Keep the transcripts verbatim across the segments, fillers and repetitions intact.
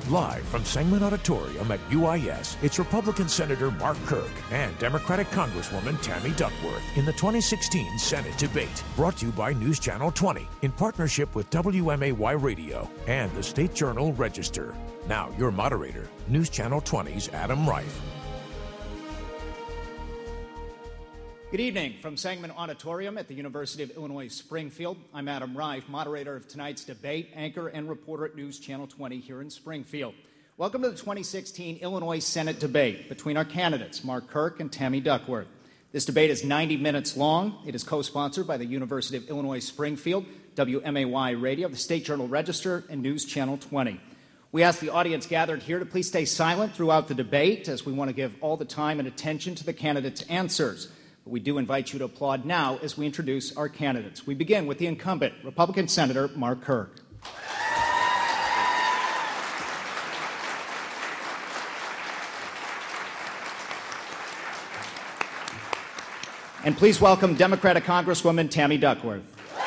Live from Sangamon Auditorium at U I S, it's Republican Senator Mark Kirk and Democratic Congresswoman Tammy Duckworth in the twenty sixteen Senate debate. Brought to you by News Channel twenty in partnership with W M A Y Radio and the State Journal Register. Now, your moderator, News Channel twenty's Adam Reif. Good evening from Sangamon Auditorium at the University of Illinois Springfield. I'm Adam Reif, moderator of tonight's debate, anchor, and reporter at News Channel twenty here in Springfield. Welcome to the twenty sixteen Illinois Senate debate between our candidates, Mark Kirk and Tammy Duckworth. This debate is ninety minutes long. It is co-sponsored by the University of Illinois Springfield, W M A Y Radio, the State Journal Register, and News Channel twenty. We ask the audience gathered here to please stay silent throughout the debate, as we want to give all the time and attention to the candidates' answers. But we do invite you to applaud now as we introduce our candidates. We begin with the incumbent, Republican Senator Mark Kirk. And please welcome Democratic Congresswoman Tammy Duckworth.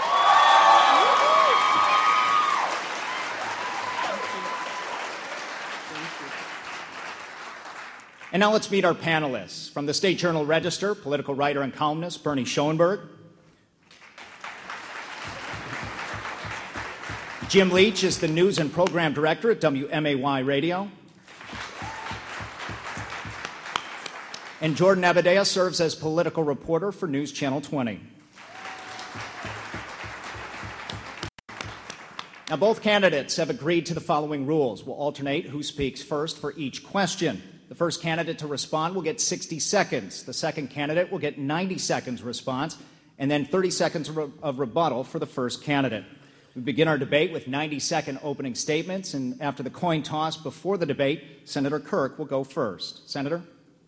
And now let's meet our panelists. From the State Journal Register, political writer and columnist Bernie Schoenberg. Jim Leach is the news and program director at W M A Y Radio. And Jordan Abadea serves as political reporter for News Channel twenty. Now, both candidates have agreed to the following rules. We'll alternate who speaks first for each question. The first candidate to respond will get sixty seconds. The second candidate will get ninety seconds response, and then thirty seconds of rebuttal for the first candidate. We begin our debate with ninety second opening statements, and after the coin toss before the debate, Senator Kirk will go first. Senator?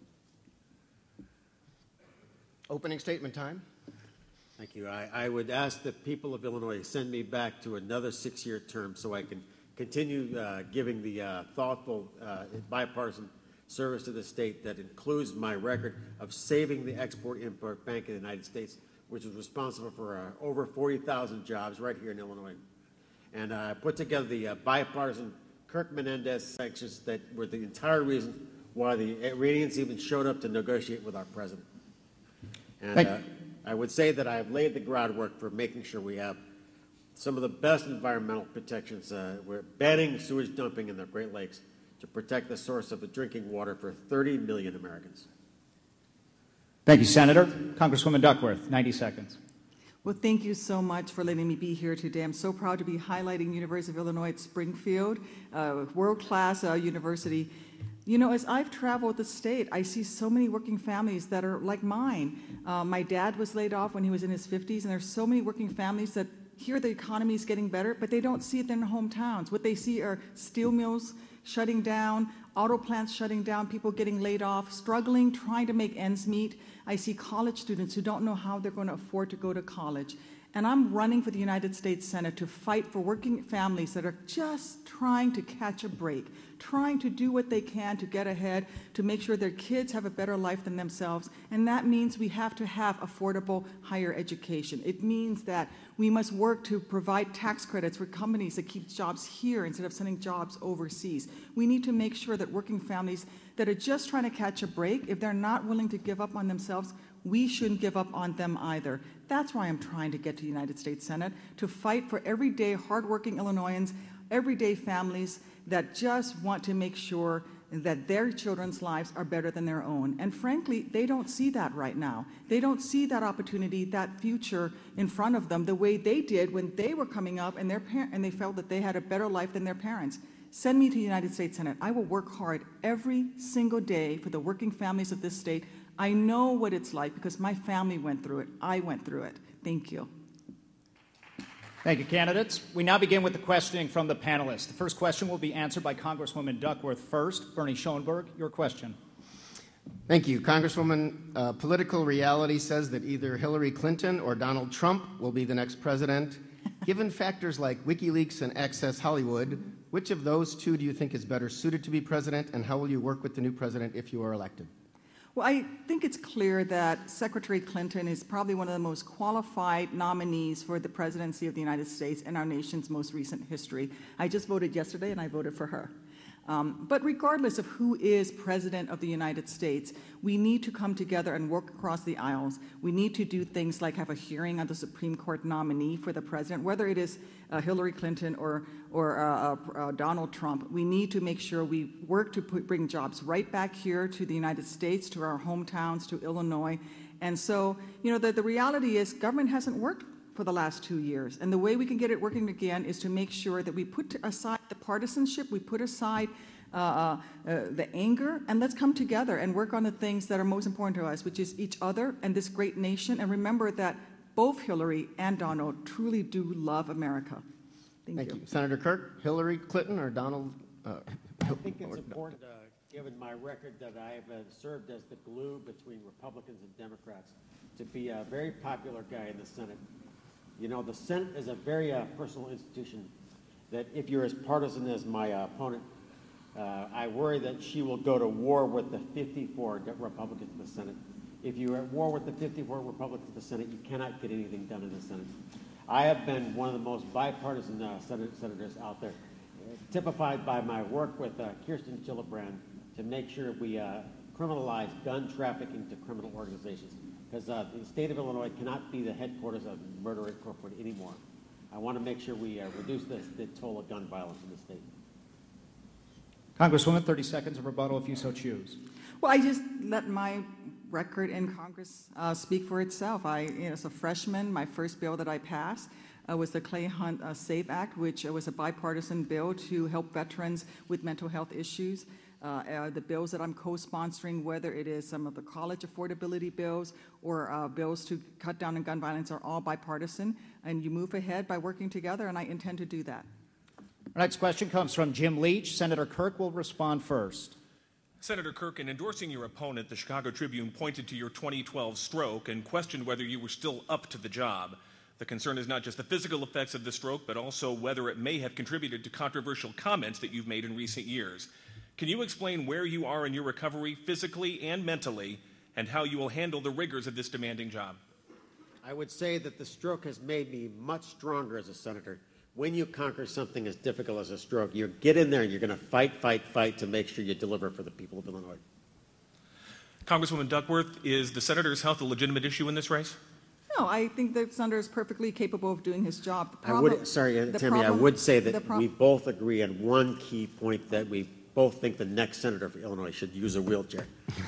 Opening statement time. Thank you. I, I would ask the people of Illinois send me back to another six-year term so I can continue uh, giving the uh, thoughtful, uh, bipartisan service to the state that includes my record of saving the Export-Import Bank of the United States, which is responsible for uh, over forty thousand jobs right here in Illinois. And I uh, put together the uh, bipartisan Kirk-Menendez sanctions that were the entire reason why the Iranians even showed up to negotiate with our president. And uh, I would say that I have laid the groundwork for making sure we have some of the best environmental protections. Uh, we're banning sewage dumping in the Great Lakes to protect the source of the drinking water for thirty million Americans. Thank you, Senator. Congresswoman Duckworth, ninety seconds. Well, thank you so much for letting me be here today. I'm so proud to be highlighting University of Illinois at Springfield, uh, world-class uh, university. You know, as I've traveled the state, I see so many working families that are like mine. Uh, my dad was laid off when he was in his fifties, and there's so many working families that hear the economy is getting better, but they don't see it in their hometowns. What they see are steel mills shutting down, auto plants shutting down, people getting laid off, struggling, trying to make ends meet. I see college students who don't know how they're going to afford to go to college. And I'm running for the United States Senate to fight for working families that are just trying to catch a break, trying to do what they can to get ahead, to make sure their kids have a better life than themselves. And that means we have to have affordable higher education. It means that we must work to provide tax credits for companies that keep jobs here instead of sending jobs overseas. We need to make sure that working families that are just trying to catch a break, if they're not willing to give up on themselves, we shouldn't give up on them either. That's why I'm trying to get to the United States Senate, to fight for everyday hardworking Illinoisans, everyday families that just want to make sure that their children's lives are better than their own. And frankly, they don't see that right now. They don't see that opportunity, that future in front of them the way they did when they were coming up and, their par- and they felt that they had a better life than their parents. Send me to the United States Senate. I will work hard every single day for the working families of this state. I know what it's like because my family went through it. I went through it. Thank you. Thank you, candidates. We now begin with the questioning from the panelists. The first question will be answered by Congresswoman Duckworth first. Bernie Schoenberg, your question. Thank you. Congresswoman, uh, political reality says that either Hillary Clinton or Donald Trump will be the next president. Given factors like WikiLeaks and Access Hollywood, which of those two do you think is better suited to be president, and how will you work with the new president if you are elected? Well, I think it's clear that Secretary Clinton is probably one of the most qualified nominees for the presidency of the United States in our nation's most recent history. I just voted yesterday, and I voted for her. Um, but regardless of who is President of the United States, we need to come together and work across the aisles. We need to do things like have a hearing on the Supreme Court nominee for the president, whether it is uh, Hillary Clinton or, or uh, uh, Donald Trump. We need to make sure we work to put, bring jobs right back here to the United States, to our hometowns, to Illinois. And so, you know, the, the reality is government hasn't worked for the last two years. And the way we can get it working again is to make sure that we put aside the partisanship, we put aside uh, uh, the anger, and let's come together and work on the things that are most important to us, which is each other and this great nation. And remember that both Hillary and Donald truly do love America. Thank, Thank you. you. Senator Kirk, Hillary Clinton or Donald? Uh, I think it's important, uh, given my record that I have uh, served as the glue between Republicans and Democrats, to be a very popular guy in the Senate. You know, the Senate is a very uh, personal institution that if you're as partisan as my uh, opponent, uh, I worry that she will go to war with the fifty-four Republicans in the Senate. If you're at war with the fifty-four Republicans in the Senate, you cannot get anything done in the Senate. I have been one of the most bipartisan uh, Senate senators out there, uh, typified by my work with uh, Kirsten Gillibrand to make sure we uh, criminalize gun trafficking to criminal organizations. Because uh, the state of Illinois cannot be the headquarters of Murder Incorporated anymore. I want to make sure we uh, reduce this, the toll of gun violence in the state. Congresswoman, thirty seconds of rebuttal if you so choose. Well, I just let my record in Congress uh, speak for itself. I, you know, as a freshman, my first bill that I passed uh, was the Clay Hunt uh, SAVE Act, which uh, was a bipartisan bill to help veterans with mental health issues. Uh, uh, the bills that I'm co-sponsoring, whether it is some of the college affordability bills or uh, bills to cut down on gun violence, are all bipartisan. And you move ahead by working together, and I intend to do that. Our next question comes from Jim Leach. Senator Kirk will respond first. Senator Kirk, in endorsing your opponent, the Chicago Tribune pointed to your twenty twelve stroke and questioned whether you were still up to the job. The concern is not just the physical effects of the stroke, but also whether it may have contributed to controversial comments that you've made in recent years. Can you explain where you are in your recovery physically and mentally, and how you will handle the rigors of this demanding job? I would say that the stroke has made me much stronger as a senator. When you conquer something as difficult as a stroke, you get in there and you're going to fight, fight, fight to make sure you deliver for the people of Illinois. Congresswoman Duckworth, is the senator's health a legitimate issue in this race? No, I think the senator is perfectly capable of doing his job. The I problem, would, sorry, uh, the Tammy, problem, I would say that prob- we both agree on one key point, that we both think the next senator for Illinois should use a wheelchair.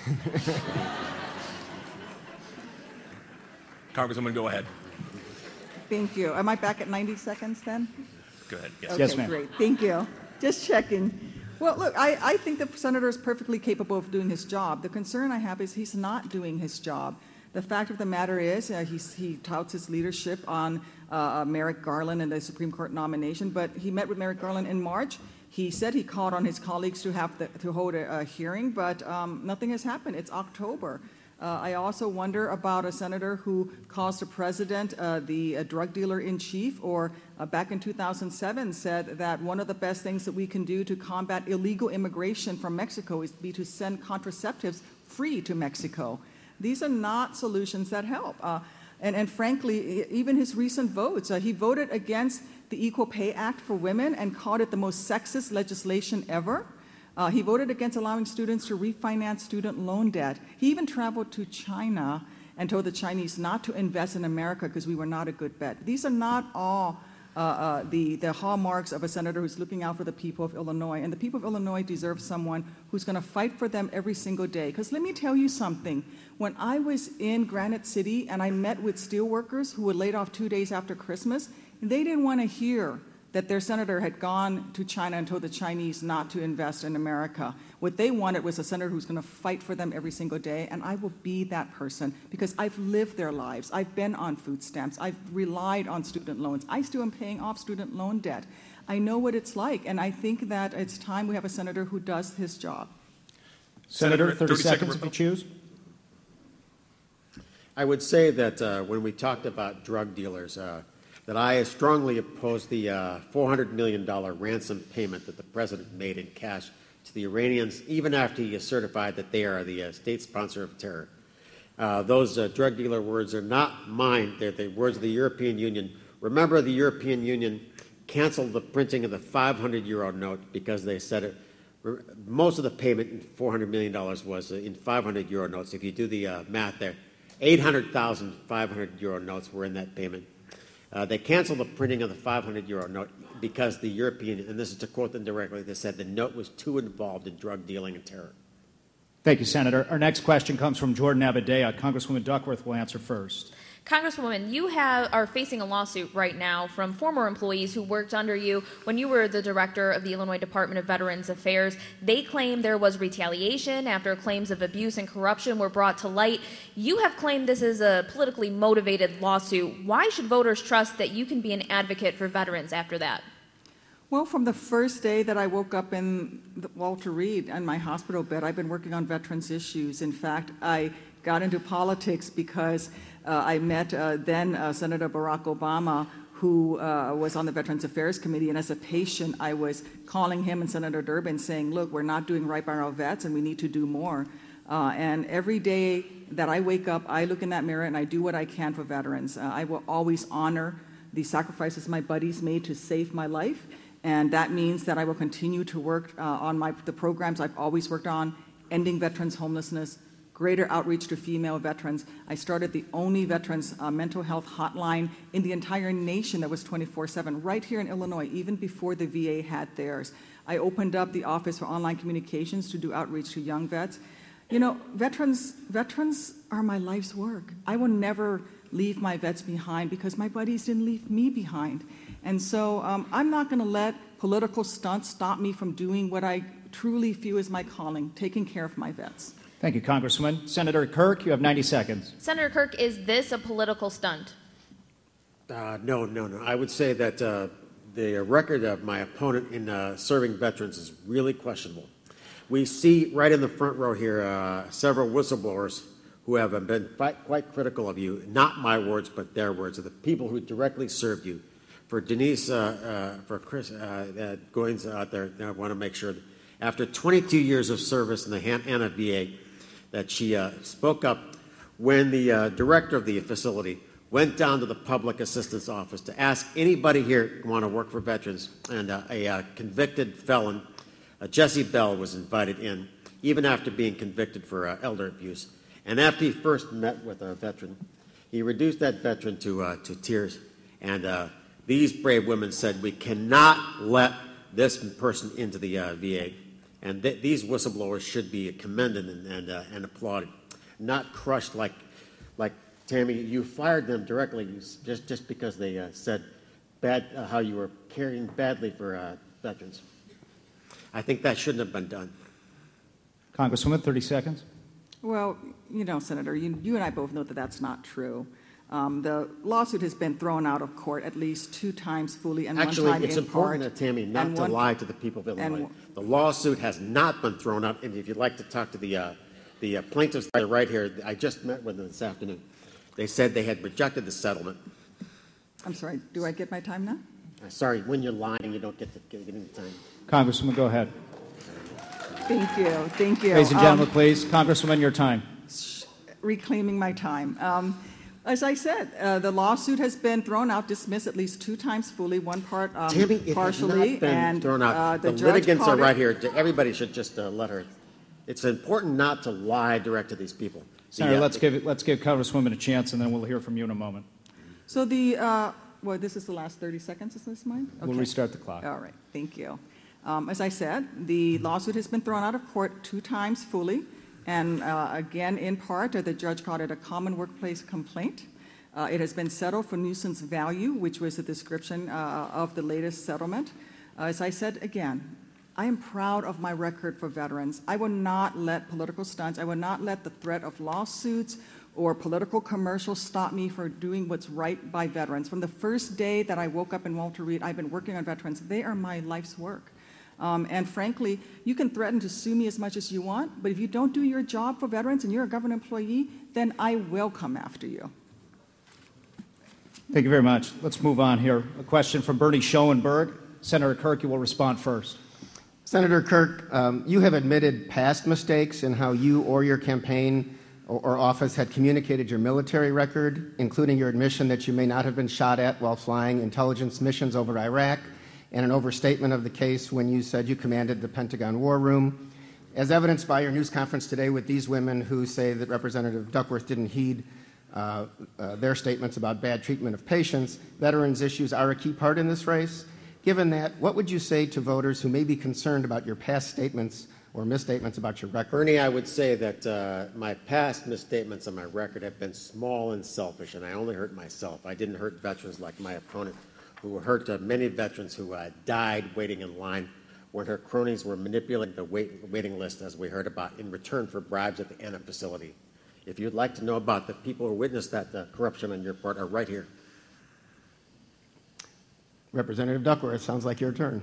Congresswoman, go ahead. Thank you. Am I back at ninety seconds then? Go ahead. Yes. Okay, Yes, ma'am. great. Thank you. Just checking. Well, look, I, I think the senator is perfectly capable of doing his job. The concern I have is he's not doing his job. The fact of the matter is uh, he's, he touts his leadership on uh, Merrick Garland and the Supreme Court nomination, but he met with Merrick Garland in March. He said he called on his colleagues to have the, to hold a, a hearing, but um, nothing has happened. It's October. Uh, I also wonder about a senator who calls the president uh, the uh, drug dealer in chief, or uh, back in two thousand seven said that one of the best things that we can do to combat illegal immigration from Mexico is be to send contraceptives free to Mexico. These are not solutions that help. Uh, and, and frankly, even his recent votes, uh, he voted against the Equal Pay Act for women and called it the most sexist legislation ever. Uh, he voted against allowing students to refinance student loan debt. He even traveled to China and told the Chinese not to invest in America because we were not a good bet. These are not all uh, uh, the, the hallmarks of a senator who's looking out for the people of Illinois. And the people of Illinois deserve someone who's going to fight for them every single day. Because let me tell you something. When I was in Granite City and I met with steelworkers who were laid off two days after Christmas, they didn't want to hear that their senator had gone to China and told the Chinese not to invest in America. What they wanted was a senator who's going to fight for them every single day, and I will be that person because I've lived their lives. I've been on food stamps. I've relied on student loans. I still am paying off student loan debt. I know what it's like, and I think that it's time we have a senator who does his job. Senator, Senator, thirty, thirty second seconds if you choose. I would say that uh, when we talked about drug dealers, uh, that I strongly oppose the uh, four hundred million dollars ransom payment that the president made in cash to the Iranians, even after he certified that they are the uh, state sponsor of terror. Uh, those uh, drug dealer words are not mine. They're the words of the European Union. Remember, the European Union canceled the printing of the five hundred euro note because they said it most of the payment, four hundred million dollars, was in five hundred euro notes. If you do the uh, math there, eight hundred thousand five hundred euro notes were in that payment. Uh, they canceled the printing of the five hundred euro note because the European, and this is to quote them directly, they said the note was too involved in drug dealing and terror. Thank you, Senator. Our next question comes from Jordan Abadea. Congresswoman Duckworth will answer first. Congresswoman, you have, are facing a lawsuit right now from former employees who worked under you when you were the director of the Illinois Department of Veterans Affairs. They claim there was retaliation after claims of abuse and corruption were brought to light. You have claimed this is a politically motivated lawsuit. Why should voters trust that you can be an advocate for veterans after that? Well, from the first day that I woke up in the Walter Reed on my hospital bed, I've been working on veterans issues. In fact, I got into politics because uh, I met uh, then uh, Senator Barack Obama, who uh, was on the Veterans Affairs Committee, and as a patient, I was calling him and Senator Durbin saying, look, we're not doing right by our vets and we need to do more. Uh, and every day that I wake up, I look in that mirror and I do what I can for veterans. Uh, I will always honor the sacrifices my buddies made to save my life, and that means that I will continue to work uh, on my, the programs I've always worked on, ending veterans homelessness, greater outreach to female veterans. I started the only veterans uh, mental health hotline in the entire nation that was twenty-four seven, right here in Illinois, even before the V A had theirs. I opened up the Office for Online Communications to do outreach to young vets. You know, veterans, veterans are my life's work. I will never leave my vets behind because my buddies didn't leave me behind. And so um, I'm not going to let political stunts stop me from doing what I truly feel is my calling, taking care of my vets. Thank you, Congresswoman. Senator Kirk, you have ninety seconds. Senator Kirk, is this a political stunt? Uh, no, no, no. I would say that uh, the record of my opponent in uh, serving veterans is really questionable. We see right in the front row here uh, several whistleblowers who have been quite, quite critical of you, not my words, but their words, of the people who directly served you. For Denise, uh, uh, for Chris uh, uh, Goins out there, I want to make sure that after twenty-two years of service in the Anna V A, that she uh, spoke up when the uh, director of the facility went down to the public assistance office to ask anybody here who want to work for veterans, and uh, a uh, convicted felon, uh, Jesse Bell, was invited in, even after being convicted for uh, elder abuse. And after he first met with a veteran, he reduced that veteran to, uh, to tears. And uh, these brave women said, we cannot let this person into the uh, V A. And th- these whistleblowers should be commended and, and, uh, and applauded, not crushed like, like Tammy. You fired them directly just, just because they uh, said bad, uh, how you were caring badly for uh, veterans. I think that shouldn't have been done. Congresswoman, thirty seconds. Well, you know, Senator, you, you and I both know that that's not true. Um, the lawsuit has been thrown out of court at least two times fully and Actually, one time it's in important, part. uh, Tammy, not to one, lie to the people of Illinois. and, the lawsuit has not been thrown out, and if you'd like to talk to the, uh, the uh, plaintiffs right here, I just met with them this afternoon. They said they had rejected the settlement. I'm sorry, do I get my time now? Uh, sorry, when you're lying, you don't get to get any time. Congresswoman, go ahead. Thank you, thank you. Ladies and gentlemen, Um, please. Congresswoman, your time. reclaiming my time. Um, as I said, uh, the lawsuit has been thrown out, dismissed at least two times fully, one part um, Tammy, it partially, has not been and thrown out. uh, the, the judge litigants are called right it, here. Everybody should just uh, let her. It's important not to lie direct to these people. Senator, The, uh, let's give let's give Congresswoman a chance, and then we'll hear from you in a moment. So the, uh, well, this is the last thirty seconds, is this mine? We'll restart the clock. All right, thank you. Um, as I said, the lawsuit has been thrown out of court two times fully, and uh, again, in part, uh, the judge called it a common workplace complaint. Uh, it has been settled for nuisance value, which was the description uh, of the latest settlement. Uh, as I said again, I am proud of my record for veterans. I will not let political stunts, I will not let the threat of lawsuits or political commercials stop me from doing what's right by veterans. From the first day that I woke up in Walter Reed, I've been working on veterans. They are my life's work. Um, and frankly, you can threaten to sue me as much as you want, but if you don't do your job for veterans and you're a government employee, then I will come after you. Thank you very much. Let's move on here. A question from Bernie Schoenberg. Senator Kirk, you will respond first. Senator Kirk, um, you have admitted past mistakes in how you or your campaign or, or office had communicated your military record, including your admission that you may not have been shot at while flying intelligence missions over Iraq, and an overstatement of the case when you said you commanded the Pentagon War Room, as evidenced by your news conference today with these women who say that Representative Duckworth didn't heed uh, uh, their statements about bad treatment of patients. Veterans issues are a key part in this race. Given that, what would you say to voters who may be concerned about your past statements or misstatements about your record? Bernie, I would say that uh, my past misstatements on my record have been small and selfish, and I only hurt myself. I didn't hurt veterans like my opponent, who hurt uh, many veterans who uh, died waiting in line when her cronies were manipulating the wait, waiting list, as we heard about, in return for bribes at the Anna facility. If you'd like to know about the people who witnessed that uh, corruption on your part, are right here. Representative Duckworth, sounds like your turn.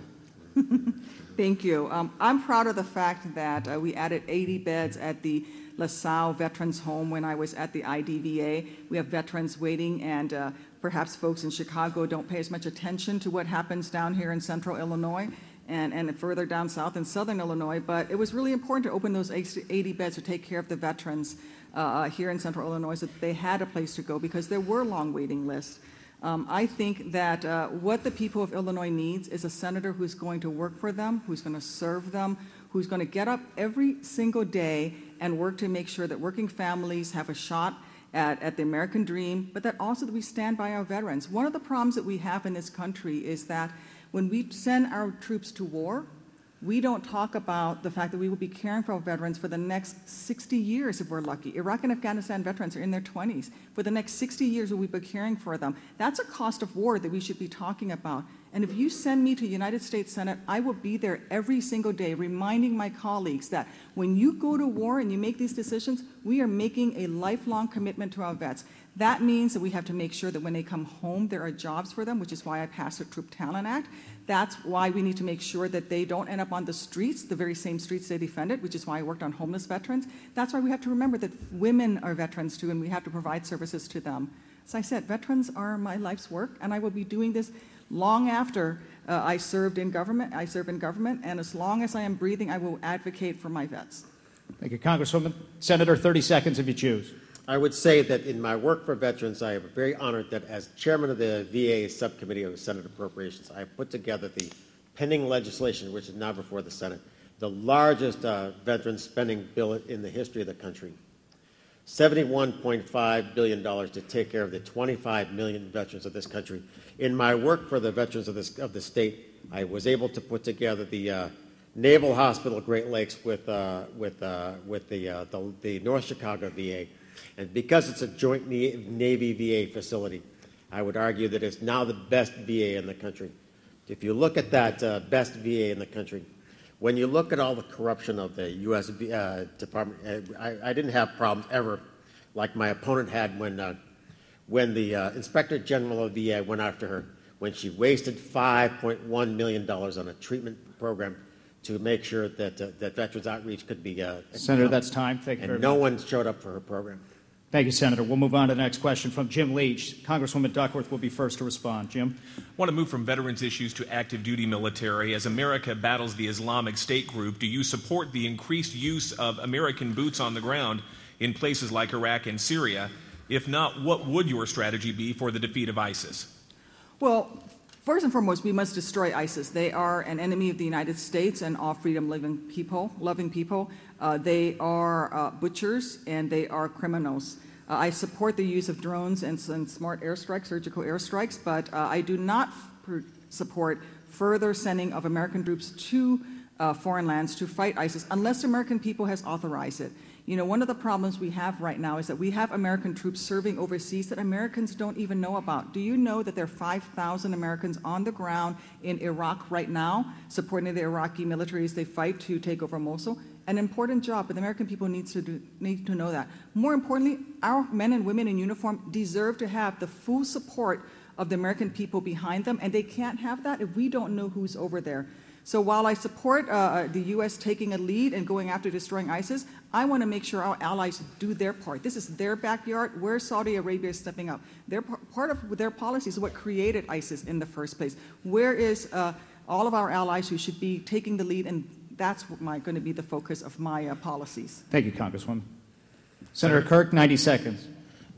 Thank you. Um, I'm proud of the fact that uh, we added eighty beds at the LaSalle Veterans Home when I was at the I D V A. We have veterans waiting, and uh, perhaps folks in Chicago don't pay as much attention to what happens down here in central Illinois and, and further down south in southern Illinois, but it was really important to open those eighty beds to take care of the veterans uh, here in central Illinois so that they had a place to go, because there were long waiting lists. Um, I think that uh, what the people of Illinois needs is a senator who's going to work for them, who's going to serve them, who's going to get up every single day and work to make sure that working families have a shot at, at the American dream, but that also that we stand by our veterans. One of the problems that we have in this country is that when we send our troops to war, we don't talk about the fact that we will be caring for our veterans for the next sixty years if we're lucky. Iraq and Afghanistan veterans are in their twenties. For the next sixty years, we'll be caring for them. That's a cost of war that we should be talking about. And if you send me to United States Senate, I will be there every single day reminding my colleagues that when you go to war and you make these decisions, we are making a lifelong commitment to our vets. That means that we have to make sure that when they come home, there are jobs for them, which is why I passed the Troop Talent Act. That's why we need to make sure that they don't end up on the streets, the very same streets they defended, which is why I worked on homeless veterans. That's why we have to remember that women are veterans too, and we have to provide services to them. As I said, veterans are my life's work, and I will be doing this long after uh, I served in government. I serve in government, and as long as I am breathing, I will advocate for my vets. Thank you, Congresswoman. Senator, thirty seconds if you choose. I would say that in my work for veterans, I am very honored that as chairman of the V A Subcommittee of Senate Appropriations, I have put together the pending legislation, which is now before the Senate, the largest uh, veteran spending bill in the history of the country. seventy-one point five billion dollars to take care of the twenty-five million veterans of this country. In my work for the veterans of, this, of the state, I was able to put together the uh, Naval Hospital Great Lakes with, uh, with, uh, with the, uh, the, the North Chicago V A. And because it's a joint Navy V A facility, I would argue that it's now the best V A in the country. If you look at that uh, best V A in the country, when you look at all the corruption of the U S Uh, Department, I, I didn't have problems ever like my opponent had when, uh, when the uh, Inspector General of the V A went after her, when she wasted five point one million dollars on a treatment program to make sure that, uh, that Veterans Outreach could be uh, Senator, that's time. Thank you very much. And no much. one showed up for her program. Thank you, Senator. We'll move on to the next question from Jim Leach. Congresswoman Duckworth will be first to respond. Jim? I want to move from veterans issues to active duty military. As America battles the Islamic State group, do you support the increased use of American boots on the ground in places like Iraq and Syria? If not, what would your strategy be for the defeat of ISIS? Well, first and foremost, we must destroy ISIS. They are an enemy of the United States and all freedom-loving people. Loving people. Uh, they are uh, butchers and they are criminals. Uh, I support the use of drones and, and smart airstrikes, surgical airstrikes, but uh, I do not f- support further sending of American troops to uh, foreign lands to fight ISIS unless the American people has authorized it. You know, one of the problems we have right now is that we have American troops serving overseas that Americans don't even know about. Do you know that there are five thousand Americans on the ground in Iraq right now supporting the Iraqi military as they fight to take over Mosul? An important job, but the American people needs to do, need to know that. More importantly, our men and women in uniform deserve to have the full support of the American people behind them, and they can't have that if we don't know who's over there. So while I support uh, the U S taking a lead and going after destroying ISIS, I want to make sure our allies do their part. This is their backyard. Where Saudi Arabia is stepping up. Their part of their policies is what created ISIS in the first place. Where is uh, all of our allies who should be taking the lead, and that's what my, going to be the focus of my uh, policies. Thank you, Congresswoman. Senator Kirk, ninety seconds.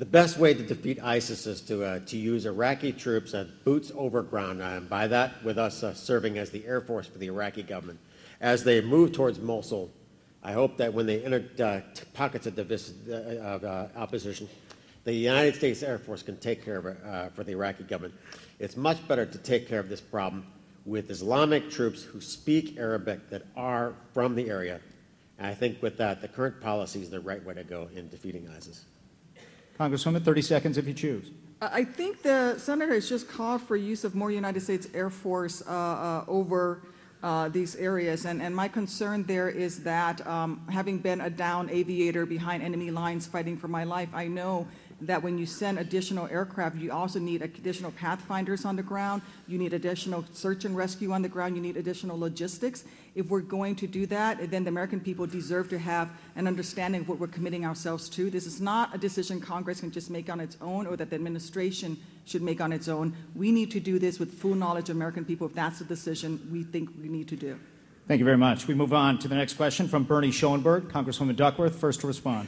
The best way to defeat ISIS is to, uh, to use Iraqi troops as boots over ground, uh, and by that, with us uh, serving as the Air Force for the Iraqi government. As they move towards Mosul, I hope that when they enter uh, t- pockets of, divis- uh, of uh, opposition, the United States Air Force can take care of it uh, for the Iraqi government. It's much better to take care of this problem with Islamic troops who speak Arabic that are from the area. And I think with that, the current policy is the right way to go in defeating ISIS. Congresswoman, thirty seconds if you choose. I think the senator has just called for use of more United States Air Force uh, uh, over uh, these areas, and, and my concern there is that um, having been a downed aviator behind enemy lines fighting for my life, I know that when you send additional aircraft, you also need additional pathfinders on the ground, you need additional search and rescue on the ground, you need additional logistics. If we're going to do that, then the American people deserve to have an understanding of what we're committing ourselves to. This is not a decision Congress can just make on its own or that the administration should make on its own. We need to do this with full knowledge of American people if that's the decision we think we need to do. Thank you very much. We move on to the next question from Bernie Schoenberg. Congresswoman Duckworth, first to respond.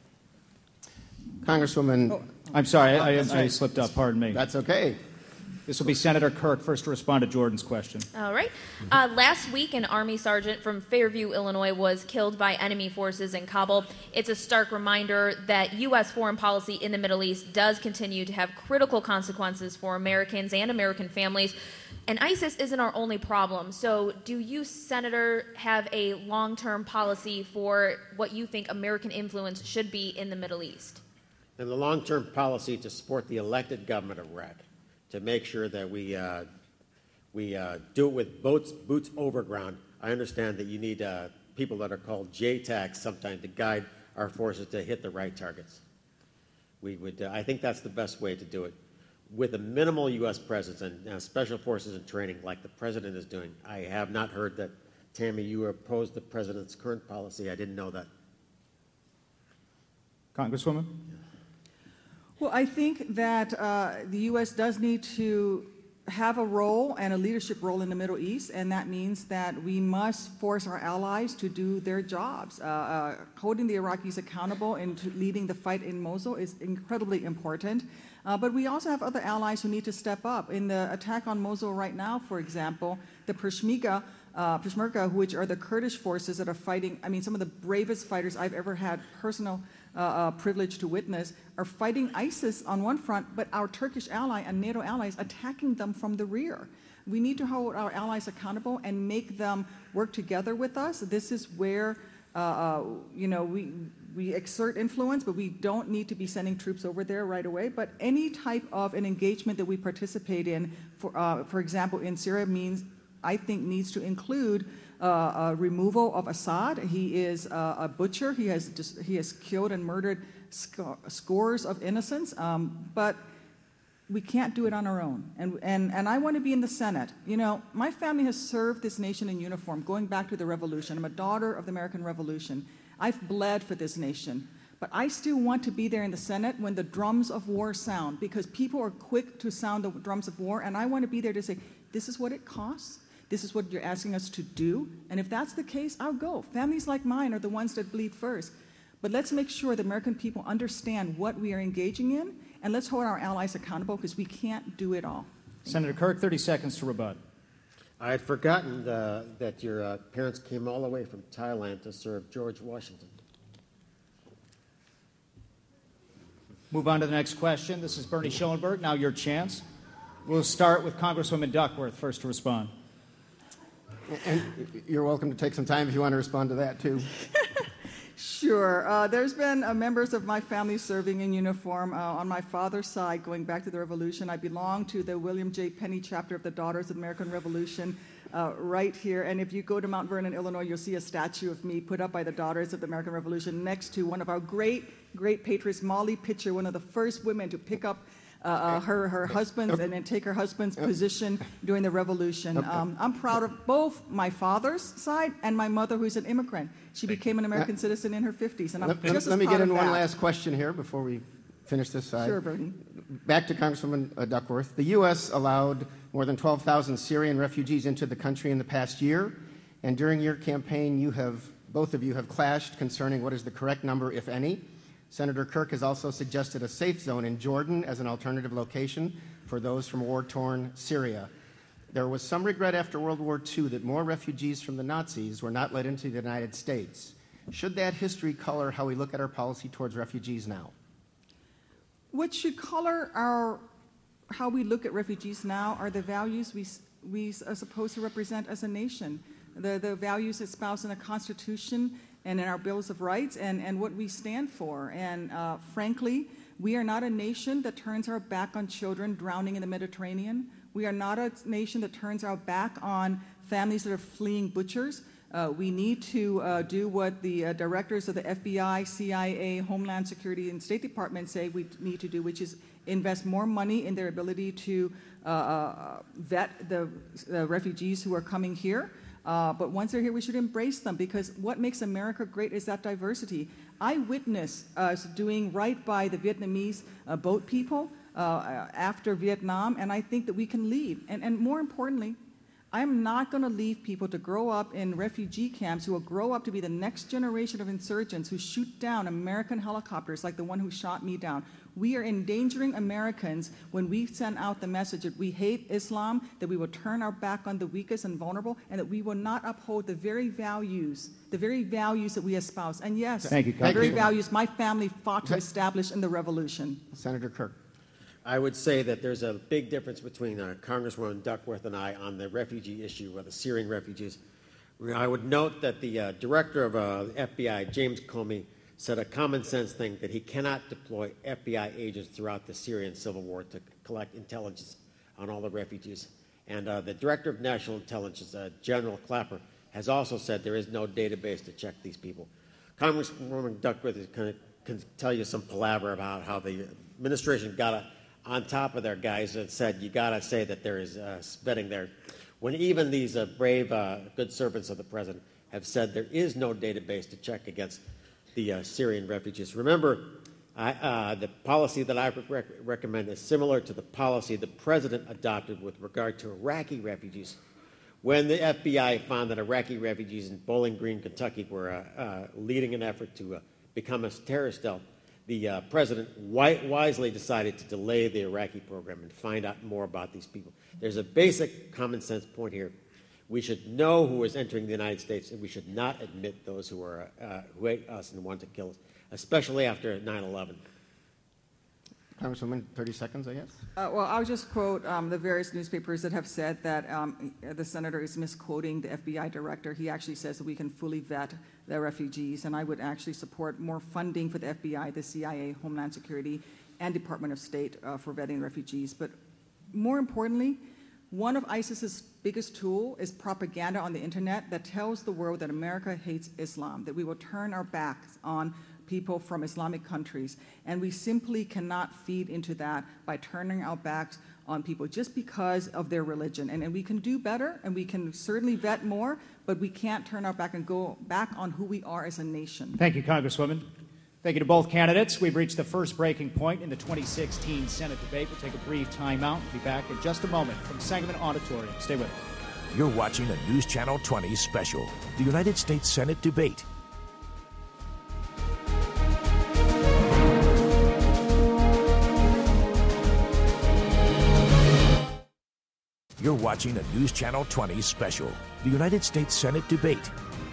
Congresswoman. Oh, I'm sorry, I, I, right. I slipped up. Pardon me. That's okay. This will be Senator Kirk, first to respond to Jordan's question. All right. Uh, last week, an Army sergeant from Fairview, Illinois, was killed by enemy forces in Kabul. It's a stark reminder that U S foreign policy in the Middle East does continue to have critical consequences for Americans and American families. And ISIS isn't our only problem. So do you, Senator, have a long-term policy for what you think American influence should be in the Middle East? And the long-term policy to support the elected government of Iraq, to make sure that we uh, we uh, do it with boats, boots over ground. I understand that you need uh, people that are called J TACs sometimes to guide our forces to hit the right targets. We would, uh, I think that's the best way to do it. With a minimal U S presence and uh, special forces and training like the President is doing. I have not heard that, Tammy, you opposed the President's current policy. I didn't know that. Congresswoman? Well, I think that uh, the U S does need to have a role and a leadership role in the Middle East, and that means that we must force our allies to do their jobs. Uh, uh, holding the Iraqis accountable and to leading the fight in Mosul is incredibly important. Uh, but we also have other allies who need to step up. In the attack on Mosul right now, for example, the Peshmerga, uh, Peshmerga, which are the Kurdish forces that are fighting, I mean, some of the bravest fighters I've ever had personal uh, uh, privilege to witness, are fighting ISIS on one front, but our Turkish ally and NATO allies attacking them from the rear. We need to hold our allies accountable and make them work together with us. This is where, uh, uh, you know, we we exert influence, but we don't need to be sending troops over there right away. But any type of an engagement that we participate in, for uh, for example, in Syria, means I think needs to include uh, uh, removal of Assad. He is uh, a butcher. He has just, he has killed and murdered sc- scores of innocents. Um, but we can't do it on our own. And, and, and I want to be in the Senate. You know, my family has served this nation in uniform, going back to the Revolution. I'm a daughter of the American Revolution. I've bled for this nation. But I still want to be there in the Senate when the drums of war sound, because people are quick to sound the drums of war, and I want to be there to say, this is what it costs. This is what you're asking us to do. And if that's the case, I'll go. Families like mine are the ones that bleed first. But let's make sure the American people understand what we are engaging in, and let's hold our allies accountable, because we can't do it all. Senator Kirk, thirty seconds to rebut. I had forgotten uh, that your uh, parents came all the way from Thailand to serve George Washington. Move on to the next question. This is Bernie Schoenberg. Now your chance. We'll start with Congresswoman Duckworth, first to respond. And you're welcome to take some time if you want to respond to that, too. Sure. Uh, there's been uh, members of my family serving in uniform. Uh, on my father's side, going back to the Revolution, I belong to the William J. Penny chapter of the Daughters of the American Revolution uh, right here. And if you go to Mount Vernon, Illinois, you'll see a statue of me put up by the Daughters of the American Revolution next to one of our great, great patriots, Molly Pitcher, one of the first women to pick up Uh, uh, her her husband's and then take her husband's position during the Revolution. Um, I'm proud of both my father's side and my mother, who's an immigrant. She became an American citizen in her fifties, and I'm let, just let as me proud get in of one that. last question here before we finish this side. Sure, Bernie. Back to Congresswoman uh, Duckworth. The U S allowed more than twelve thousand Syrian refugees into the country in the past year, and during your campaign, you have both of you have clashed concerning what is the correct number, if any. Senator Kirk has also suggested a safe zone in Jordan as an alternative location for those from war-torn Syria. There was some regret after World War Two that more refugees from the Nazis were not let into the United States. Should that history color how we look at our policy towards refugees now? What should color our how we look at refugees now are the values we we are supposed to represent as a nation, the the values espoused in the Constitution and in our Bills of Rights, and and what we stand for. And uh, frankly, we are not a nation that turns our back on children drowning in the Mediterranean. We are not a nation that turns our back on families that are fleeing butchers. Uh, we need to uh, do what the uh, directors of the F B I, C I A, Homeland Security, and State Department say we need to do, which is invest more money in their ability to uh, uh, vet the, the refugees who are coming here. Uh, but once they're here, we should embrace them, because what makes America great is that diversity. I witnessed us doing right by the Vietnamese uh, boat people uh, after Vietnam, and I think that we can lead. And, and more importantly, I'm not going to leave people to grow up in refugee camps who will grow up to be the next generation of insurgents who shoot down American helicopters like the one who shot me down. We are endangering Americans when we send out the message that we hate Islam, that we will turn our back on the weakest and vulnerable, and that we will not uphold the very values, the very values that we espouse. And yes, Thank you, the very Congresswoman. values my family fought to establish in the revolution. Senator Kirk. I would say that there's a big difference between uh, Congresswoman Duckworth and I on the refugee issue of the Syrian refugees. I would note that the uh, director of uh, the F B I, James Comey, said a common sense thing that he cannot deploy F B I agents throughout the Syrian civil war to collect intelligence on all the refugees. And uh, the director of national intelligence, uh, General Clapper, has also said there is no database to check these people. Congresswoman Duckworth is going to can tell you some palaver about how the administration got a on top of their guys that said you got to say that there is uh, vetting there, when even these uh, brave, uh, good servants of the president have said there is no database to check against the uh, Syrian refugees. Remember, I, uh, the policy that I rec- recommend is similar to the policy the president adopted with regard to Iraqi refugees. When the F B I found that Iraqi refugees in Bowling Green, Kentucky were uh, uh, leading an effort to uh, become a terrorist cell, the uh, president wi- wisely decided to delay the Iraqi program and find out more about these people. There's a basic common sense point here. We should know who is entering the United States, and we should not admit those who are uh, who hate us and want to kill us, especially after nine eleven. Congresswoman, thirty seconds, I guess. Uh, well, I'll just quote um, the various newspapers that have said that um, the senator is misquoting the F B I director. He actually says that we can fully vet the refugees, and I would actually support more funding for the F B I, the C I A, Homeland Security, and Department of State uh, for vetting refugees. But more importantly, one of ISIS's biggest tool is propaganda on the internet that tells the world that America hates Islam, that we will turn our backs on people from Islamic countries. And we simply cannot feed into that by turning our backs on people just because of their religion. And, and we can do better, and we can certainly vet more, but we can't turn our back and go back on who we are as a nation. Thank you, Congresswoman. Thank you to both candidates. We've reached the first breaking point in the twenty sixteen Senate debate. We'll take a brief timeout. We'll be back in just a moment from Sangamon Auditorium. Stay with us. You're watching a News Channel twenty special, the United States Senate debate. You're watching a News Channel twenty special, the United States Senate debate.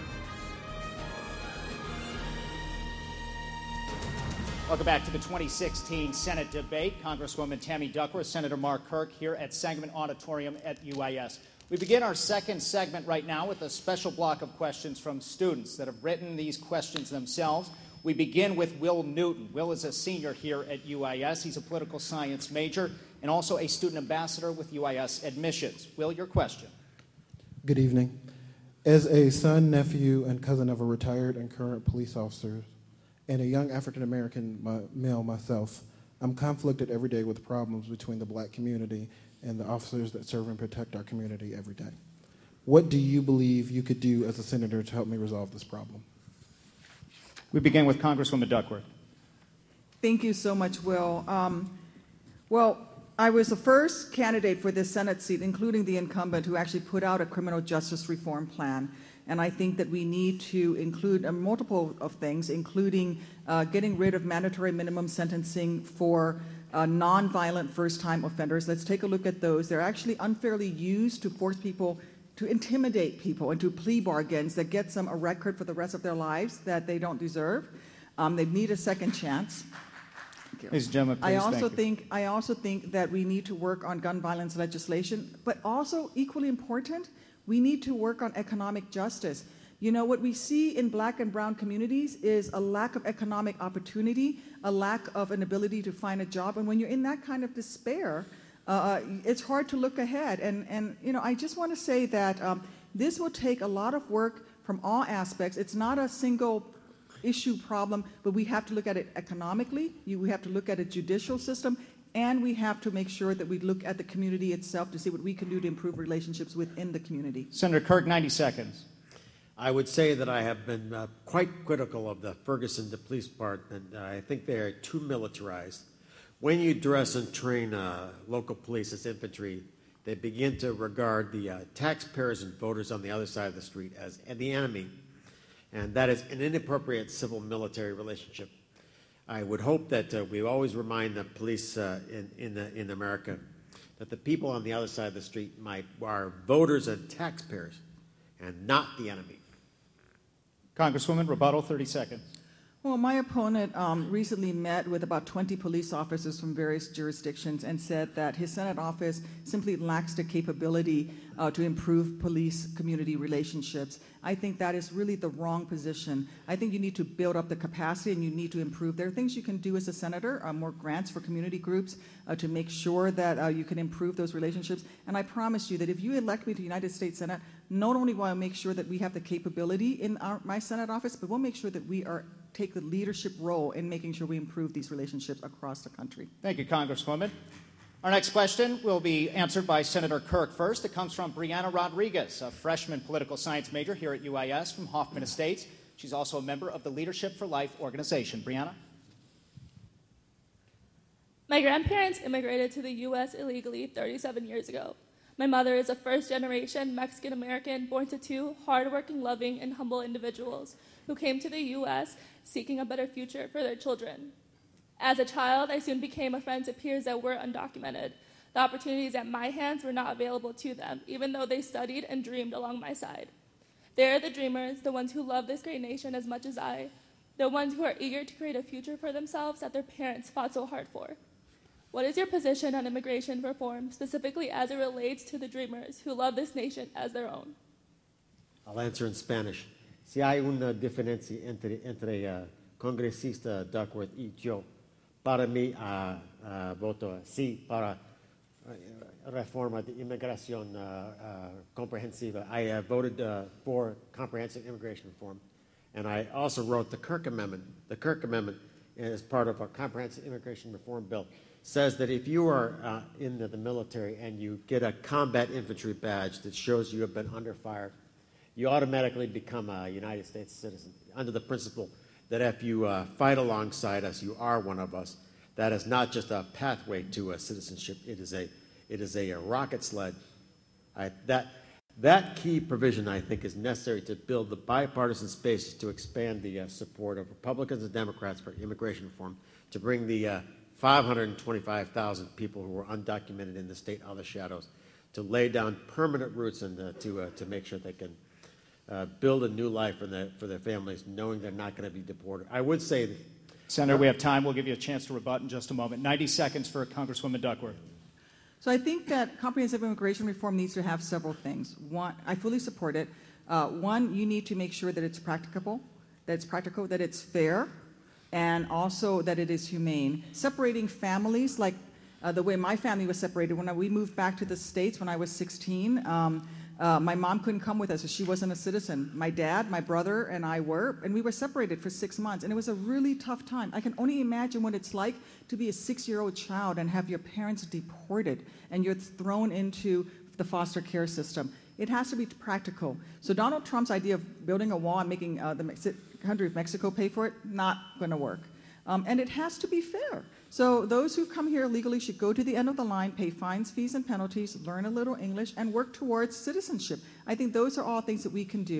Welcome back to the twenty sixteen Senate debate. Congresswoman Tammy Duckworth, Senator Mark Kirk here at Sangamon Auditorium at U I S. We begin our second segment right now with a special block of questions from students that have written these questions themselves. We begin with Will Newton. Will is a senior here at U I S. He's a political science major and also a student ambassador with U I S Admissions. Will, your question. Good evening. As a son, nephew, and cousin of a retired and current police officer, and a young African-American my, male myself, I'm conflicted every day with problems between the black community and the officers that serve and protect our community every day. What do you believe you could do as a senator to help me resolve this problem? We begin with Congresswoman Duckworth. Thank you so much, Will. Um, well, I was the first candidate for this Senate seat, including the incumbent, who actually put out a criminal justice reform plan. And I think that we need to include a multiple of things, including uh, getting rid of mandatory minimum sentencing for uh, non-violent first-time offenders. Let's take a look at those. They're actually unfairly used to force people, to intimidate people into plea bargains that gets them a record for the rest of their lives that they don't deserve. Um, they need a second chance. Ladies and gentlemen, please, I also thank you. think I also think that we need to work on gun violence legislation, but also equally important, we need to work on economic justice. You know, what we see in black and brown communities is a lack of economic opportunity, a lack of an ability to find a job, and when you're in that kind of despair, uh, it's hard to look ahead. And, and you know, I just want to say that um, this will take a lot of work from all aspects. It's not a single issue problem, but we have to look at it economically, you, we have to look at a judicial system, and we have to make sure that we look at the community itself to see what we can do to improve relationships within the community. Senator Kirk, ninety seconds. I would say that I have been uh, quite critical of the Ferguson to police part, and uh, I think they are too militarized. When you dress and train uh, local police as infantry, they begin to regard the uh, taxpayers and voters on the other side of the street as the enemy. And that is an inappropriate civil-military relationship. I would hope that uh, we always remind the police uh, in, in, the, in America that the people on the other side of the street might, are voters and taxpayers and not the enemy. Congresswoman, rebuttal, thirty seconds. Well, my opponent um, recently met with about twenty police officers from various jurisdictions and said that his Senate office simply lacks the capability uh, to improve police community relationships. I think that is really the wrong position. I think you need to build up the capacity and you need to improve. There are things you can do as a senator, uh, more grants for community groups uh, to make sure that uh, you can improve those relationships. And I promise you that if you elect me to the United States Senate, not only will I make sure that we have the capability in our, my Senate office, but we'll make sure that we are take the leadership role in making sure we improve these relationships across the country. Thank you, Congresswoman. Our next question will be answered by Senator Kirk first. It comes from Brianna Rodriguez, a freshman political science major here at U I S from Hoffman Estates. She's also a member of the Leadership for Life organization. Brianna? My grandparents immigrated to the U S illegally thirty-seven years ago. My mother is a first-generation Mexican-American born to two hardworking, loving, and humble individuals who came to the U S seeking a better future for their children. As a child, I soon became a friend to peers that were undocumented. The opportunities at my hands were not available to them, even though they studied and dreamed along my side. They are the dreamers, the ones who love this great nation as much as I, the ones who are eager to create a future for themselves that their parents fought so hard for. What is your position on immigration reform, specifically as it relates to the dreamers who love this nation as their own? I'll answer in Spanish. Si hay una diferencia entre, entre uh, congresista Duckworth y yo, para mí uh, uh, voto sí para uh, reforma de inmigración uh, uh, comprehensiva. I uh, voted uh, for comprehensive immigration reform, and I also wrote the Kirk Amendment. The Kirk Amendment is part of a comprehensive immigration reform bill. Says that if you are uh, in the, the military and you get a combat infantry badge that shows you have been under fire, you automatically become a United States citizen under the principle that if you uh, fight alongside us, you are one of us. That is not just a pathway to a citizenship. It is a, it is a, a rocket sled. I, that, that key provision, I think, is necessary to build the bipartisan space to expand the uh, support of Republicans and Democrats for immigration reform, to bring the uh, five hundred twenty-five thousand people who are undocumented in the state out of the shadows, to lay down permanent roots and uh, to, uh, to make sure they can uh, build a new life for their, for their families, knowing they're not going to be deported. I would say that, Senator, we have time. We'll give you a chance to rebut in just a moment. ninety seconds for Congresswoman Duckworth. So I think that comprehensive immigration reform needs to have several things. One, I fully support it. Uh, one, you need to make sure that it's practicable, that it's practical, that it's fair, and also that it is humane. Separating families, like uh, the way my family was separated when I, we moved back to the States when I was sixteen, um, uh, my mom couldn't come with us, so she wasn't a citizen. My dad, my brother, and I were, and we were separated for six months, and it was a really tough time. I can only imagine what it's like to be a six-year-old child and have your parents deported, and you're thrown into the foster care system. It has to be practical. So Donald Trump's idea of building a wall and making uh, the Mex country of Mexico pay for it, not going to work. Um, and it has to be fair. So those who come here legally should go to the end of the line, pay fines, fees, and penalties, learn a little English, and work towards citizenship. I think those are all things that we can do.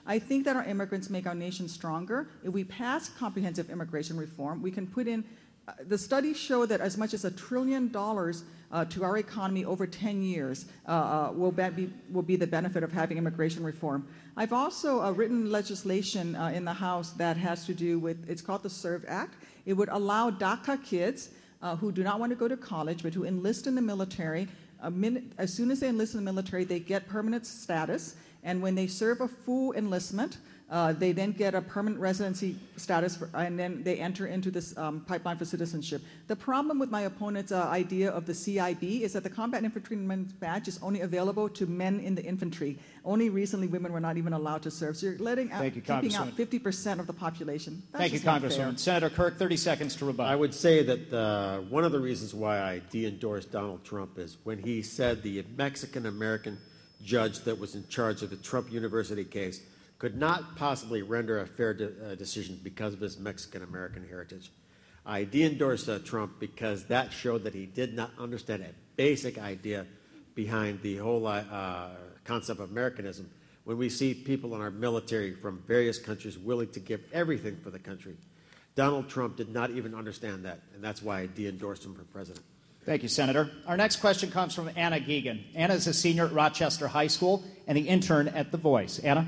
I think that our immigrants make our nation stronger. If we pass comprehensive immigration reform, we can put in, uh, the studies show that as much as a trillion dollars uh, to our economy over ten years uh, uh, will, be, will be the benefit of having immigration reform. I've also uh, written legislation uh, in the House that has to do with, it's called the SERVE Act. It would allow DACA kids uh, who do not want to go to college but who enlist in the military. A minute, as soon as they enlist in the military, they get permanent status, and when they serve a full enlistment, uh, they then get a permanent residency status, for, and then they enter into this um, pipeline for citizenship. The problem with my opponent's uh, idea of the C I B is that the Combat Infantryman's Badge is only available to men in the infantry. Only recently women were not even allowed to serve. So you're letting out, you, keeping out fifty percent of the population. That's Thank you, Congresswoman. Senator Kirk, thirty seconds to rebut. I would say that uh, one of the reasons why I de-endorsed Donald Trump is when he said the Mexican-American judge that was in charge of the Trump University case could not possibly render a fair de uh, decision because of his Mexican-American heritage. I de-endorsed uh, Trump because that showed that he did not understand a basic idea behind the whole uh, concept of Americanism. When we see people in our military from various countries willing to give everything for the country, Donald Trump did not even understand that, and that's why I de-endorsed him for president. Thank you, Senator. Our next question comes from Anna Geegan. Anna is a senior at Rochester High School and the intern at The Voice. Anna?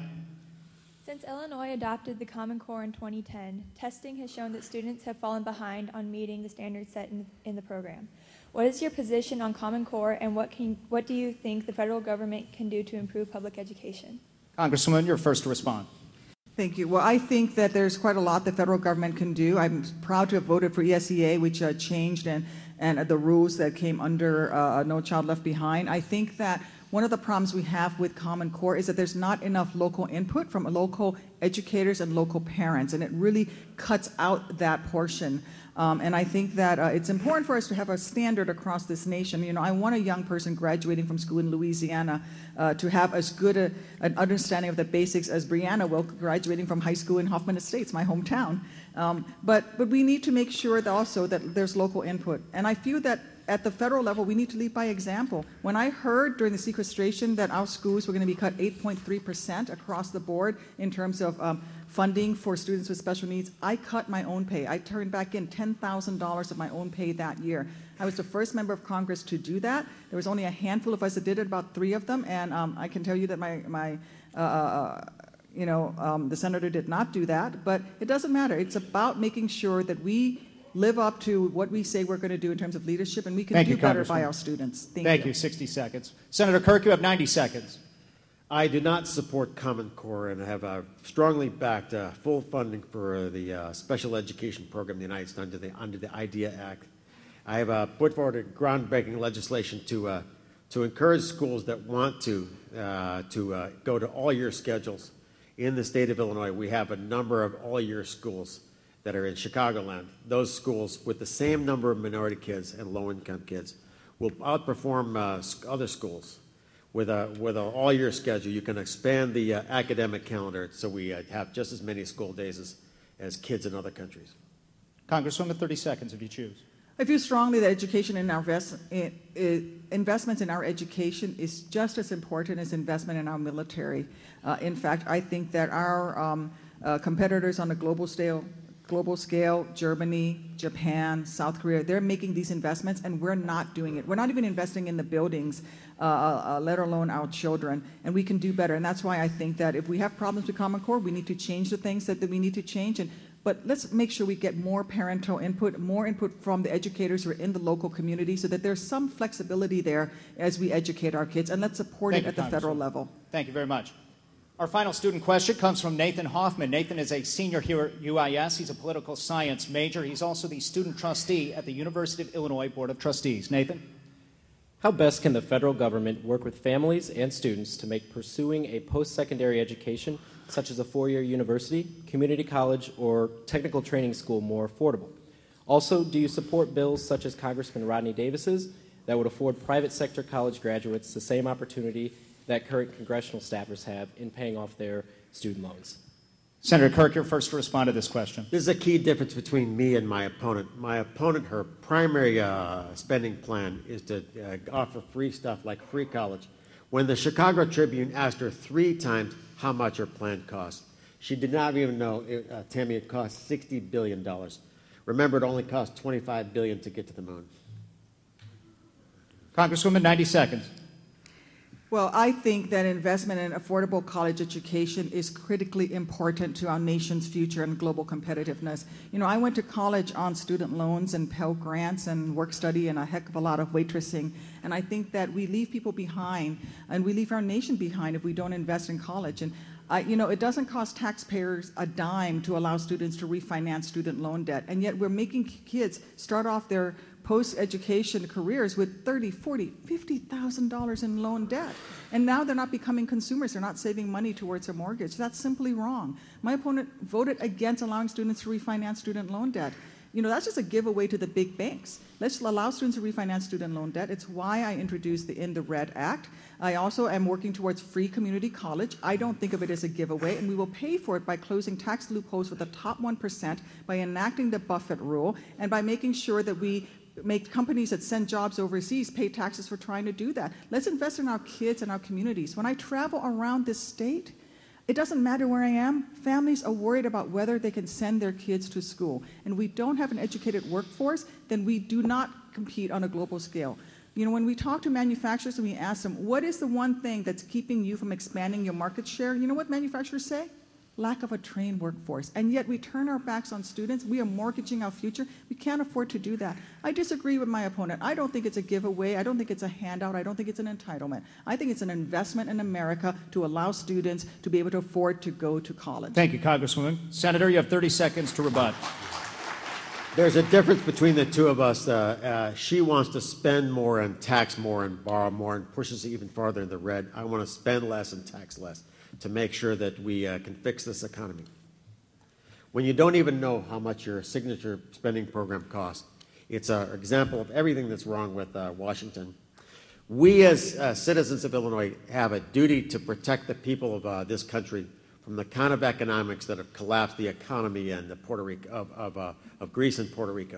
Since Illinois adopted the Common Core in twenty ten, testing has shown that students have fallen behind on meeting the standards set in, in the program. What is your position on Common Core, and what, can, what do you think the federal government can do to improve public education? Congresswoman, you're first to respond. Thank you. Well, I think that there's quite a lot the federal government can do. I'm proud to have voted for E S E A, which uh, changed and, and the rules that came under uh, No Child Left Behind. I think that one of the problems we have with Common Core is that there's not enough local input from local educators and local parents, and it really cuts out that portion. Um, and I think that uh, it's important for us to have a standard across this nation. You know, I want a young person graduating from school in Louisiana uh, to have as good a, an understanding of the basics as Brianna will graduating from high school in Hoffman Estates, my hometown. Um, but, but we need to make sure that also that there's local input. And I feel that at the federal level, we need to lead by example. When I heard during the sequestration that our schools were going to be cut eight point three percent across the board in terms of um, funding for students with special needs, I cut my own pay. I turned back in ten thousand dollars of my own pay that year. I was the first member of Congress to do that. There was only a handful of us that did it, about three of them, and um, I can tell you that my, my uh, you know, um, the senator did not do that, but it doesn't matter. It's about making sure that we live up to what we say we're going to do in terms of leadership, and we can Thank do you, better by our students. Thank, Thank you. you. sixty seconds. Senator Kirk, you have ninety seconds. I do not support Common Core and have uh, strongly backed uh, full funding for uh, the uh, special education program in the United States under the, under the IDEA Act. I have uh, put forward a groundbreaking legislation to, uh, to encourage schools that want to, uh, to uh, go to all-year schedules. In the state of Illinois, we have a number of all-year schools that are in Chicagoland. Those schools with the same number of minority kids and low-income kids will outperform uh, other schools. With a with an all-year schedule, you can expand the uh, academic calendar so we uh, have just as many school days as, as kids in other countries. Congresswoman, thirty seconds if you choose. I feel strongly that education in our invest, in, in, investments in our education is just as important as investment in our military. Uh, in fact, I think that our um, uh, competitors on the global scale global scale, Germany, Japan, South Korea, they're making these investments, and we're not doing it. We're not even investing in the buildings, uh, uh, let alone our children, and we can do better. And that's why I think that if we have problems with Common Core, we need to change the things that, that we need to change. And, but let's make sure we get more parental input, more input from the educators who are in the local community so that there's some flexibility there as we educate our kids, and let's support Thank it you, at the federal level. Thank you very much. Our final student question comes from Nathan Hoffman. Nathan is a senior here at U I S. He's a political science major. He's also the student trustee at the University of Illinois Board of Trustees. Nathan? How best can the federal government work with families and students to make pursuing a post-secondary education, such as a four-year university, community college, or technical training school, more affordable? Also, do you support bills such as Congressman Rodney Davis's that would afford private sector college graduates the same opportunity that current congressional staffers have in paying off their student loans? Senator Kirk, you're first to respond to this question. This is a key difference between me and my opponent. My opponent, her primary uh, spending plan is to uh, offer free stuff like free college, When the Chicago Tribune asked her three times how much her plan cost, she did not even know, it, uh, Tammy, it cost sixty billion dollars. Remember, it only cost twenty-five billion dollars to get to the moon. Congresswoman, ninety seconds. Well, I think that investment in affordable college education is critically important to our nation's future and global competitiveness. You know, I went to college on student loans and Pell Grants and work study and a heck of a lot of waitressing. And I think that we leave people behind and we leave our nation behind if we don't invest in college. And Uh, you know, it doesn't cost taxpayers a dime to allow students to refinance student loan debt, and yet we're making kids start off their post-education careers with thirty, forty, fifty thousand dollars in loan debt, and now they're not becoming consumers. They're not saving money towards a mortgage. That's simply wrong. My opponent voted against allowing students to refinance student loan debt. You know, that's just a giveaway to the big banks. Let's allow students to refinance student loan debt. It's why I introduced the In the Red Act. I also am working towards free community college. I don't think of it as a giveaway, and we will pay for it by closing tax loopholes for the top one percent, by enacting the Buffett rule, and by making sure that we make companies that send jobs overseas pay taxes for trying to do that. Let's invest in our kids and our communities. When I travel around this state, it doesn't matter where I am. Families are worried about whether they can send their kids to school. And we don't have an educated workforce, then we do not compete on a global scale. You know, when we talk to manufacturers and we ask them, what is the one thing that's keeping you from expanding your market share? You know what manufacturers say? Lack of a trained workforce. And yet we turn our backs on students. We are mortgaging our future. We can't afford to do that. I disagree with my opponent. I don't think it's a giveaway. I don't think it's a handout. I don't think it's an entitlement. I think it's an investment in America to allow students to be able to afford to go to college. Thank you, Congresswoman. Senator, you have thirty seconds to rebut. There's a difference between the two of us. Uh, uh, she wants to spend more and tax more and borrow more and pushes it even farther in the red. I want to spend less and tax less to make sure that we uh, can fix this economy. When you don't even know how much your signature spending program costs, it's an example of everything that's wrong with uh, Washington. We as uh, citizens of Illinois have a duty to protect the people of uh, this country from the kind of economics that have collapsed the economy in the Puerto Rico, of, of, uh, of Greece and Puerto Rico.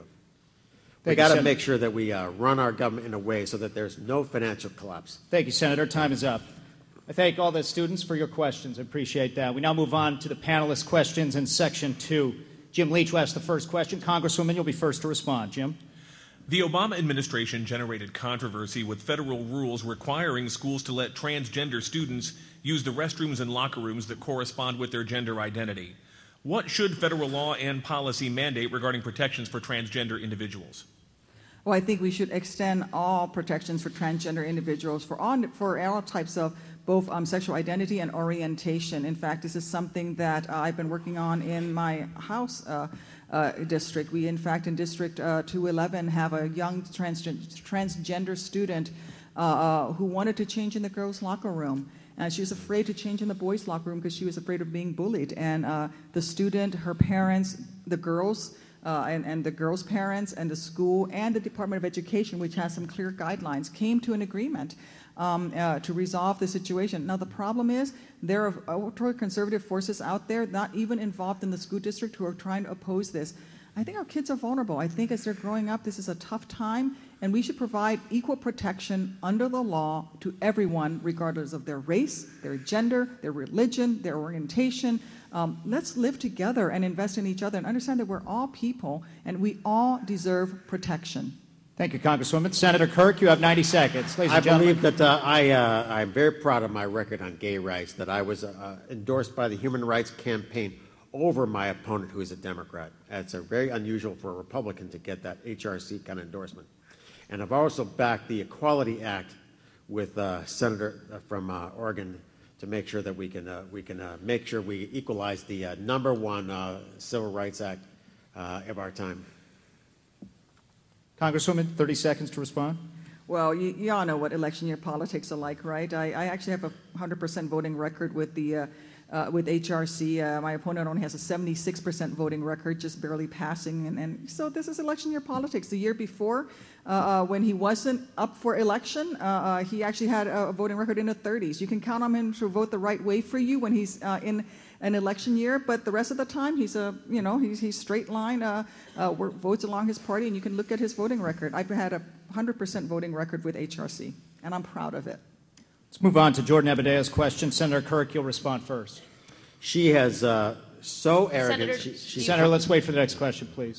We got to make sure that we uh, run our government in a way so that there's no financial collapse. Thank you, Senator. Time is up. I thank all the students for your questions. I appreciate that. We now move on to the panelist questions in Section two. Jim Leach will ask the first question. Congresswoman, you'll be first to respond. Jim? The Obama administration generated controversy with federal rules requiring schools to let transgender students use the restrooms and locker rooms that correspond with their gender identity. What should federal law and policy mandate regarding protections for transgender individuals? Well, I think we should extend all protections for transgender individuals for all, for all types of both um, sexual identity and orientation. In fact, this is something that uh, I've been working on in my House uh, uh, district. We, in fact, in District uh, two eleven have a young transgen transgender student uh, uh, who wanted to change in the girls' locker room. And she was afraid to change in the boys' locker room because she was afraid of being bullied. And uh, the student, her parents, the girls, Uh, and, and the girls' parents and the school and the Department of Education, which has some clear guidelines, came to an agreement um, uh, to resolve the situation. Now, the problem is there are ultra-conservative forces out there, not even involved in the school district, who are trying to oppose this. I think our kids are vulnerable. I think as they're growing up, this is a tough time, and we should provide equal protection under the law to everyone, regardless of their race, their gender, their religion, their orientation. Um, let's live together and invest in each other and understand that we're all people and we all deserve protection. Thank you, Congresswoman. Senator Kirk, you have ninety seconds. Ladies I and gentlemen. believe that uh, I, uh, I'm very proud of my record on gay rights, that I was uh, endorsed by the Human Rights Campaign over my opponent, who is a Democrat. It's a very unusual for a Republican to get that H R C kind of endorsement. And I've also backed the Equality Act with uh, Senator from uh, Oregon to make sure that we can uh, we can uh, make sure we equalize the uh, number one uh, Civil Rights Act uh, of our time. Congresswoman, thirty seconds to respond. Well, you, you all know what election year politics are like, right? I, I actually have a one hundred percent voting record with the uh, uh, with H R C. Uh, my opponent only has a seventy-six percent voting record, just barely passing. And, and so this is election year politics. The year before, uh, uh, when he wasn't up for election, uh, uh, he actually had a, a voting record in the thirties. You can count on him to vote the right way for you when he's uh, in an election year, but the rest of the time he's a you know he's he's straight line uh, uh, votes along his party, and you can look at his voting record. I've had a one hundred percent voting record with H R C, and I'm proud of it. Let's move on to Jordan Abadea's question. Senator Kirk, you'll respond first. She has uh, so arrogant. Senator, she, she, Senator, let's wait for the next question, please.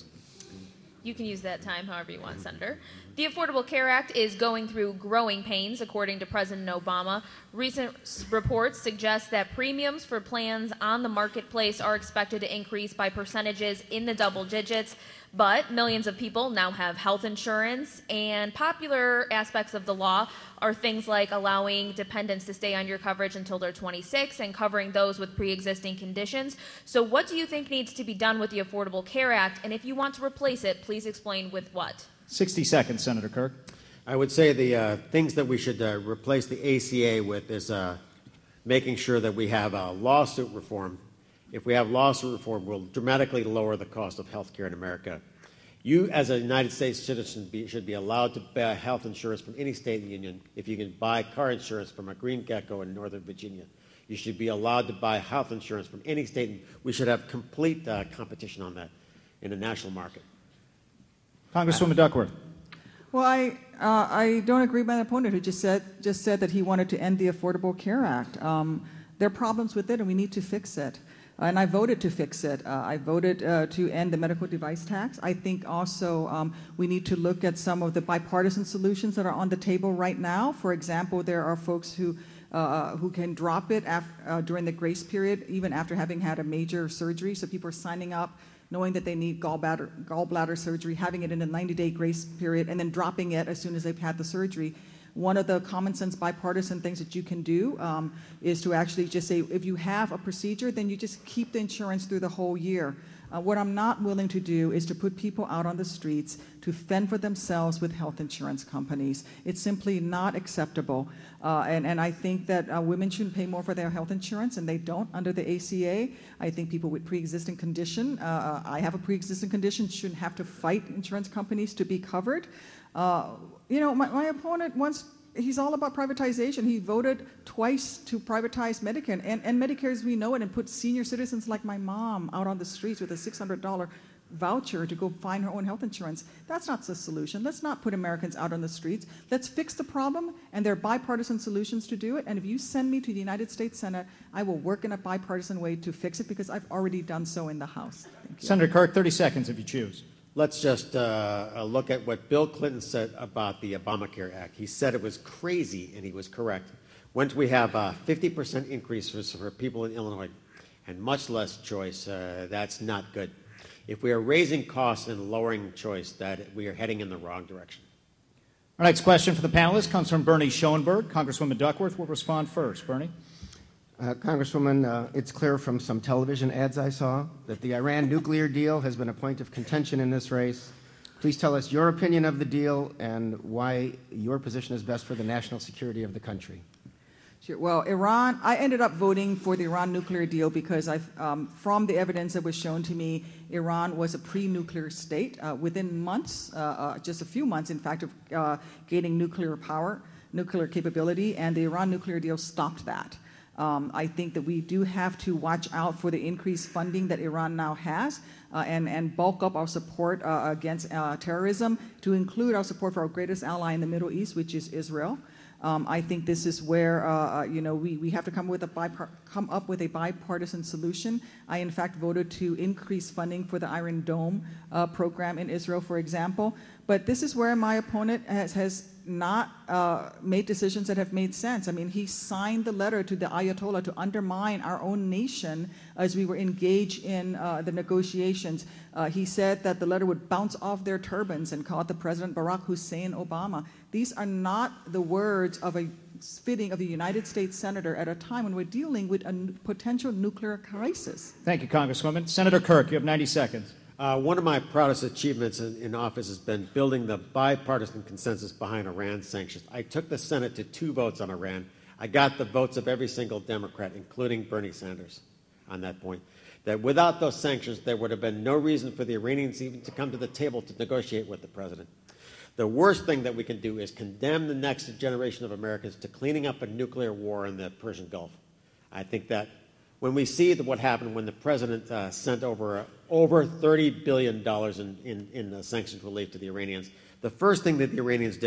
You can use that time however you want, Senator. The Affordable Care Act is going through growing pains, according to President Obama. Recent reports suggest that premiums for plans on the marketplace are expected to increase by percentages in the double digits. But millions of people now have health insurance, and popular aspects of the law are things like allowing dependents to stay on your coverage until they're twenty-six and covering those with pre-existing conditions. So what do you think needs to be done with the Affordable Care Act? And if you want to replace it, please explain with what? sixty seconds, Senator Kirk. I would say the uh, things that we should uh, replace the A C A with is uh, making sure that we have uh, lawsuit reform. If we have lawsuit reform, we'll dramatically lower the cost of health care in America. You, as a United States citizen, be, should be allowed to buy health insurance from any state in the union. If you can buy car insurance from a Green Gecko in Northern Virginia, you should be allowed to buy health insurance from any state. We should have complete uh, competition on that in the national market. Congresswoman Duckworth. Well, I, uh, I don't agree with my opponent who just said, just said that he wanted to end the Affordable Care Act. Um, there are problems with it, and we need to fix it. Uh, and I voted to fix it. Uh, I voted uh, to end the medical device tax. I think also um, we need to look at some of the bipartisan solutions that are on the table right now. For example, there are folks who uh, who can drop it af uh, during the grace period, even after having had a major surgery. So people are signing up knowing that they need gallbladder, gallbladder surgery, having it in a ninety day grace period, and then dropping it as soon as they've had the surgery. One of the common sense bipartisan things that you can do um, is to actually just say, if you have a procedure, then you just keep the insurance through the whole year. Uh, what I'm not willing to do is to put people out on the streets to fend for themselves with health insurance companies. It's simply not acceptable. Uh, and, and I think that uh, women shouldn't pay more for their health insurance, and they don't under the A C A. I think people with pre-existing condition, uh, I have a pre-existing condition, shouldn't have to fight insurance companies to be covered. Uh, you know, my, my opponent wants, he's all about privatization. He voted twice to privatize Medicare, and, and Medicare as we know it, and put senior citizens like my mom out on the streets with a six hundred dollar voucher to go find her own health insurance. That's not the solution. Let's not put Americans out on the streets. Let's fix the problem, and there are bipartisan solutions to do it. And if you send me to the United States Senate, I will work in a bipartisan way to fix it, because I've already done so in the House. Thank you. Senator Kirk, thirty seconds if you choose. Let's just uh, look at what Bill Clinton said about the Obamacare Act. He said it was crazy, and he was correct. Once we have a fifty percent increase for, for people in Illinois and much less choice, uh, that's not good. If we are raising costs and lowering choice, that we are heading in the wrong direction. Our next question for the panelists comes from Bernie Schoenberg. Congresswoman Duckworth will respond first. Bernie? Uh, Congresswoman, uh, it's clear from some television ads I saw that the Iran nuclear deal has been a point of contention in this race. Please tell us your opinion of the deal and why your position is best for the national security of the country. Sure. Well, Iran, I ended up voting for the Iran nuclear deal because I, um, from the evidence that was shown to me, Iran was a pre-nuclear state. Uh, within months, uh, uh, just a few months, in fact, of uh, gaining nuclear power, nuclear capability, and the Iran nuclear deal stopped that. Um, I think that we do have to watch out for the increased funding that Iran now has uh, and, and bulk up our support uh, against uh, terrorism to include our support for our greatest ally in the Middle East, which is Israel. Um, I think this is where uh, you know we, we have to come with a bipart come up with a bipartisan solution. I in fact voted to increase funding for the Iron Dome uh, program in Israel, for example. But this is where my opponent has, has not uh, made decisions that have made sense. I mean, he signed the letter to the Ayatollah to undermine our own nation as we were engaged in uh, the negotiations. Uh, he said that the letter would bounce off their turbans and called the President Barack Hussein Obama. These are not the words of a fitting of a United States Senator at a time when we're dealing with a potential nuclear crisis. Thank you, Congresswoman. Senator Kirk, you have ninety seconds. Uh, one of my proudest achievements in, in office has been building the bipartisan consensus behind Iran sanctions. I took the Senate to two votes on Iran. I got the votes of every single Democrat, including Bernie Sanders, on that point. That without those sanctions, there would have been no reason for the Iranians even to come to the table to negotiate with the president. The worst thing that we can do is condemn the next generation of Americans to cleaning up a nuclear war in the Persian Gulf. I think that when we see what happened when the president uh, sent over uh, over thirty billion dollars in, in, in uh, sanctions relief to the Iranians, the first thing that the Iranians did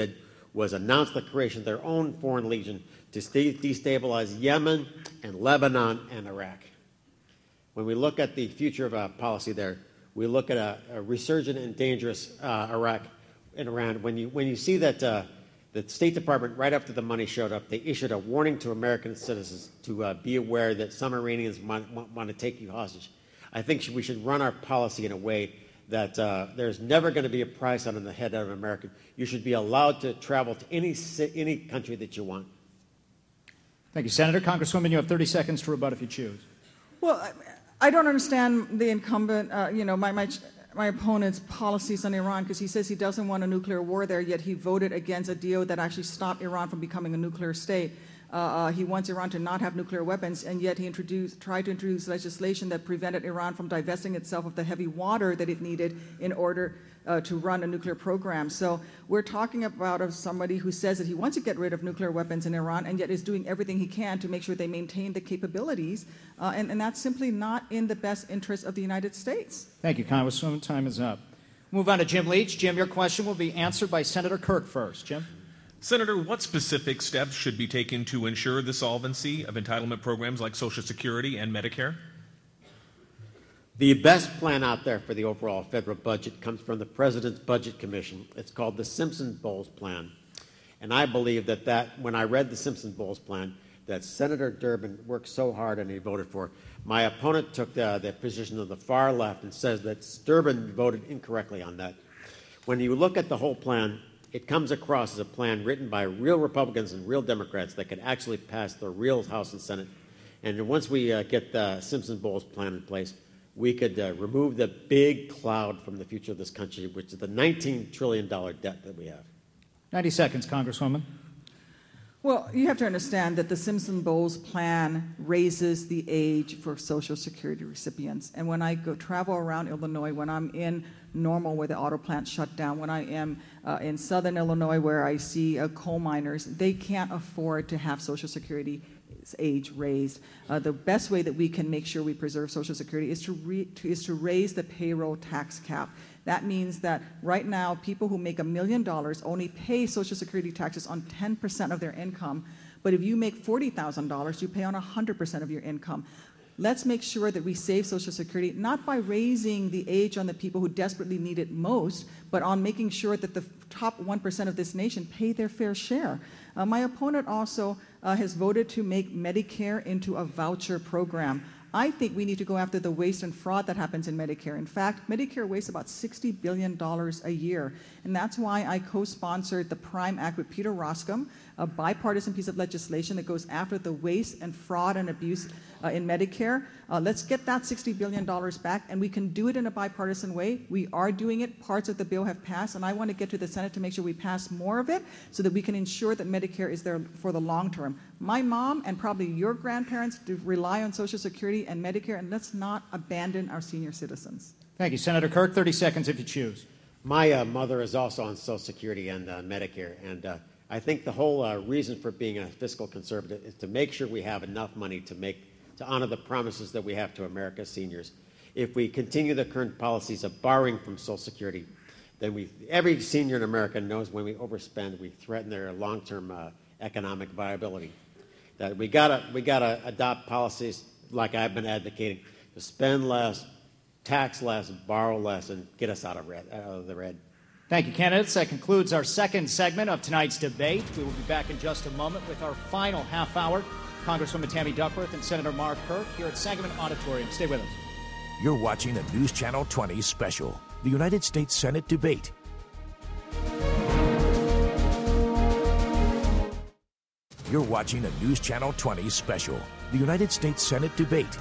was announce the creation of their own foreign legion to destabilize Yemen and Lebanon and Iraq. When we look at the future of our policy there, we look at a, a resurgent and dangerous uh, Iraq and Iran. When you, when you see that uh, the State Department, right after the money showed up, they issued a warning to American citizens to uh, be aware that some Iranians want, want, want to take you hostage. I think we should run our policy in a way that uh, there's never going to be a price on the head of an American. You should be allowed to travel to any, any country that you want. Thank you, Senator. Congresswoman, you have thirty seconds to rebut if you choose. Well, I, I don't understand the incumbent, uh, you know, my, my, my opponent's policies on Iran, because he says he doesn't want a nuclear war there, yet he voted against a deal that actually stopped Iran from becoming a nuclear state. Uh, uh, he wants Iran to not have nuclear weapons, and yet he introduced, tried to introduce legislation that prevented Iran from divesting itself of the heavy water that it needed in order uh, to run a nuclear program. So we're talking about of somebody who says that he wants to get rid of nuclear weapons in Iran, and yet is doing everything he can to make sure they maintain the capabilities, uh, and, and that's simply not in the best interest of the United States. Thank you, Congresswoman. Time is up. Move on to Jim Leach. Jim, your question will be answered by Senator Kirk first. Jim? Senator, what specific steps should be taken to ensure the solvency of entitlement programs like Social Security and Medicare? The best plan out there for the overall federal budget comes from the President's Budget Commission. It's called the Simpson-Bowles Plan. And I believe that, that when I read the Simpson-Bowles Plan, that Senator Durbin worked so hard and he voted for. My opponent took the, the position of the far left and says that Durbin voted incorrectly on that. When you look at the whole plan, it comes across as a plan written by real Republicans and real Democrats that could actually pass the real House and Senate. And once we uh, get the Simpson-Bowles plan in place, we could uh, remove the big cloud from the future of this country, which is the nineteen trillion dollars debt that we have. ninety seconds, Congresswoman. Well, you have to understand that the Simpson-Bowles plan raises the age for Social Security recipients. And when I go travel around Illinois, when I'm in Normal where the auto plant shut down, when I am uh, in southern Illinois where I see uh, coal miners, they can't afford to have Social Security age raised. Uh, the best way that we can make sure we preserve Social Security is to, re to, is to raise the payroll tax cap. That means that right now, people who make a million dollars only pay Social Security taxes on ten percent of their income. But if you make forty thousand dollars, you pay on one hundred percent of your income. Let's make sure that we save Social Security, not by raising the age on the people who desperately need it most, but on making sure that the top one percent of this nation pay their fair share. Uh, my opponent also uh, has voted to make Medicare into a voucher program. I think we need to go after the waste and fraud that happens in Medicare. In fact, Medicare wastes about sixty billion dollars a year, and that's why I co-sponsored the PRIME Act with Peter Roskam, a bipartisan piece of legislation that goes after the waste and fraud and abuse uh, in Medicare. Uh, let's get that sixty billion dollars back, and we can do it in a bipartisan way. We are doing it. Parts of the bill have passed, and I want to get to the Senate to make sure we pass more of it so that we can ensure that Medicare is there for the long term. My mom and probably your grandparents do rely on Social Security and Medicare, and let's not abandon our senior citizens. Thank you. Senator Kirk, thirty seconds if you choose. My uh, mother is also on Social Security and uh, Medicare, and uh, I think the whole uh, reason for being a fiscal conservative is to make sure we have enough money to make to honor the promises that we have to America's seniors. If we continue the current policies of borrowing from Social Security, then we every senior in America knows when we overspend, we threaten their long-term uh, economic viability. That we gotta we gotta adopt policies like I've been advocating to spend less, tax less, borrow less, and get us out of red out of the red. Thank you, candidates. That concludes our second segment of tonight's debate. We will be back in just a moment with our final half hour. Congresswoman Tammy Duckworth and Senator Mark Kirk here at Sangamon Auditorium. Stay with us. You're watching a News Channel twenty special, the United States Senate debate. You're watching a News Channel twenty special, the United States Senate debate.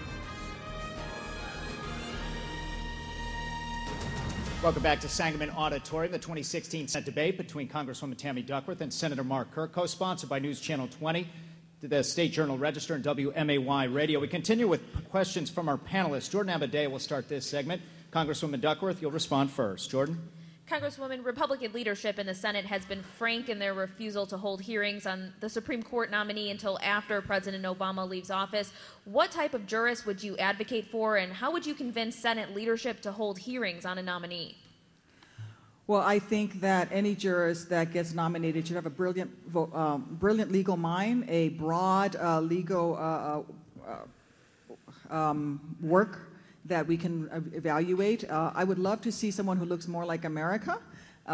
Welcome back to Sangamon Auditorium, the twenty sixteen Senate debate between Congresswoman Tammy Duckworth and Senator Mark Kirk, co-sponsored by News Channel twenty, the State Journal Register, and W M A Y Radio. We continue with questions from our panelists. Jordan Abadea will start this segment. Congresswoman Duckworth, you'll respond first. Jordan? Congresswoman, Republican leadership in the Senate has been frank in their refusal to hold hearings on the Supreme Court nominee until after President Obama leaves office. What type of jurist would you advocate for, and how would you convince Senate leadership to hold hearings on a nominee? Well, I think that any jurist that gets nominated should have a brilliant, um, brilliant legal mind, a broad uh, legal uh, uh, um, work that we can evaluate. Uh, I would love to see someone who looks more like America. Uh, uh,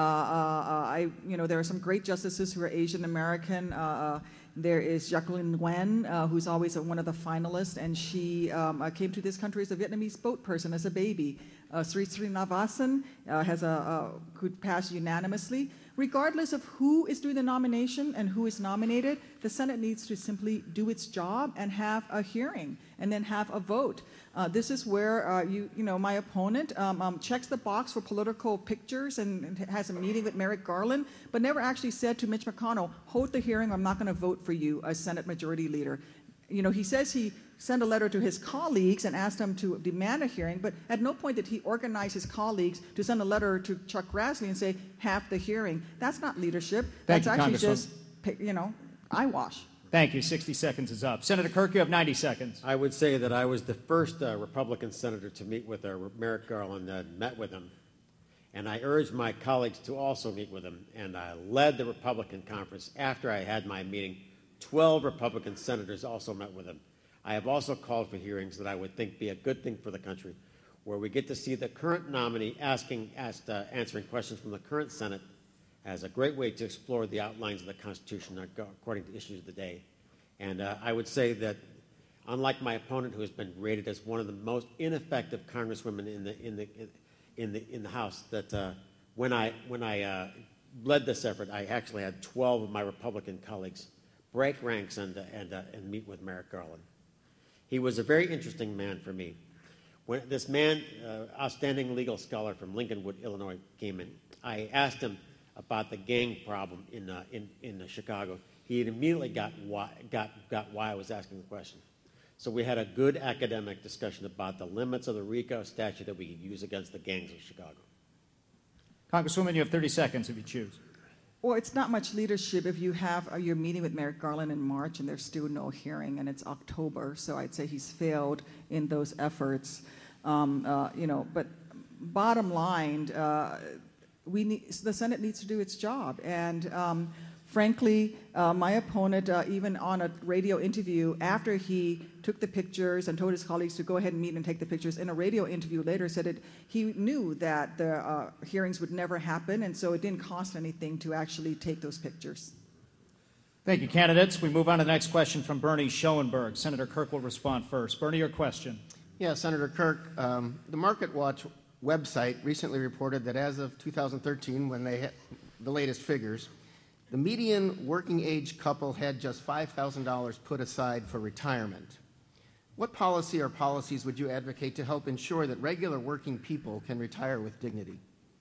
I, you know, there are some great justices who are Asian American. Uh, there is Jacqueline Nguyen, uh, who's always one of the finalists, and she um, uh, came to this country as a Vietnamese boat person, as a baby. Uh, Sri Srinivasan uh, has a, a could pass unanimously. Regardless of who is doing the nomination and who is nominated, the Senate needs to simply do its job and have a hearing and then have a vote. Uh, this is where uh, you, you know, my opponent um, um, checks the box for political pictures and, and has a meeting with Merrick Garland, but never actually said to Mitch McConnell, hold the hearing, I'm not going to vote for you as Senate Majority Leader. You know, he says he sent a letter to his colleagues and asked them to demand a hearing, but at no point did he organize his colleagues to send a letter to Chuck Grassley and say, have the hearing. That's not leadership. Thank That's you, actually Congresswoman. just, you know, eyewash. Thank you. sixty seconds is up. Senator Kirk, you have ninety seconds. I would say that I was the first uh, Republican senator to meet with uh, Merrick Garland, uh, met with him, and I urged my colleagues to also meet with him, and I led the Republican conference. After I had my meeting, twelve Republican senators also met with him. I have also called for hearings that I would think be a good thing for the country, where we get to see the current nominee asking, asked, uh, answering questions from the current Senate as a great way to explore the outlines of the Constitution according to issues of the day. And uh, I would say that, unlike my opponent, who has been rated as one of the most ineffective congresswomen in the in the in the in the House, that uh, when I when I uh, led this effort, I actually had twelve of my Republican colleagues break ranks and uh, and uh, and meet with Merrick Garland. He was a very interesting man for me. When this man, uh, outstanding legal scholar from Lincolnwood, Illinois, came in, I asked him about the gang problem in uh, in in uh, Chicago. He had immediately got why got got why I was asking the question. So we had a good academic discussion about the limits of the RICO statute that we could use against the gangs of Chicago. Congresswoman, you have thirty seconds if you choose. Well, it's not much leadership if you have uh, your meeting with Merrick Garland in March and there's still no hearing, and it's October, so I'd say he's failed in those efforts. Um, uh, you know, but bottom line, uh, we need, the Senate needs to do its job, and um, frankly, uh, my opponent, uh, even on a radio interview after he took the pictures and told his colleagues to go ahead and meet and take the pictures, in a radio interview later said that he knew that the uh, hearings would never happen, and so it didn't cost anything to actually take those pictures. Thank you, candidates. We move on to the next question from Bernie Schoenberg. Senator Kirk will respond first. Bernie, your question. Yeah, Senator Kirk, um, the MarketWatch website recently reported that as of two thousand thirteen, when they had the latest figures, the median working age couple had just five thousand dollars put aside for retirement. What policy or policies would you advocate to help ensure that regular working people can retire with dignity?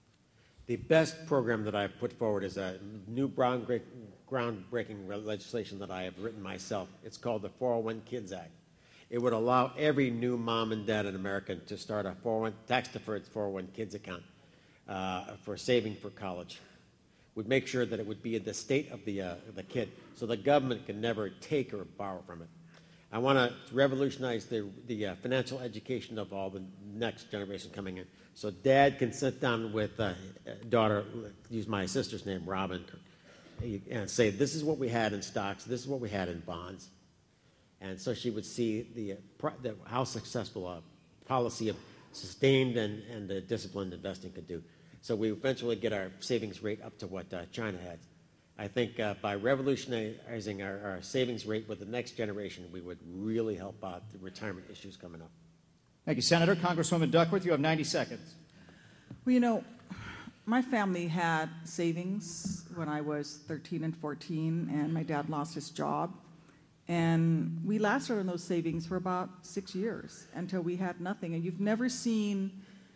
The best program that I've put forward is a new groundbreaking legislation that I have written myself. It's called the four oh one Kids Act. It would allow every new mom and dad in America to start a four oh one tax-deferred four oh one Kids account uh, for saving for college. Would make sure that it would be in the state of the, uh, the kid, so the government can never take or borrow from it. I want to revolutionize the, the uh, financial education of all the next generation coming in, so dad can sit down with uh, daughter, use my sister's name, Robin, and say, this is what we had in stocks, this is what we had in bonds. And so she would see the, uh, the how successful a policy of sustained and, and uh, disciplined investing could do. So we eventually get our savings rate up to what uh, China had. I think uh, by revolutionizing our, our savings rate with the next generation, we would really help out the retirement issues coming up. Thank you, Senator. Congresswoman Duckworth, you have ninety seconds. Well, you know, my family had savings when I was thirteen and fourteen, and my dad lost his job. And we lasted on those savings for about six years until we had nothing. And you've never seen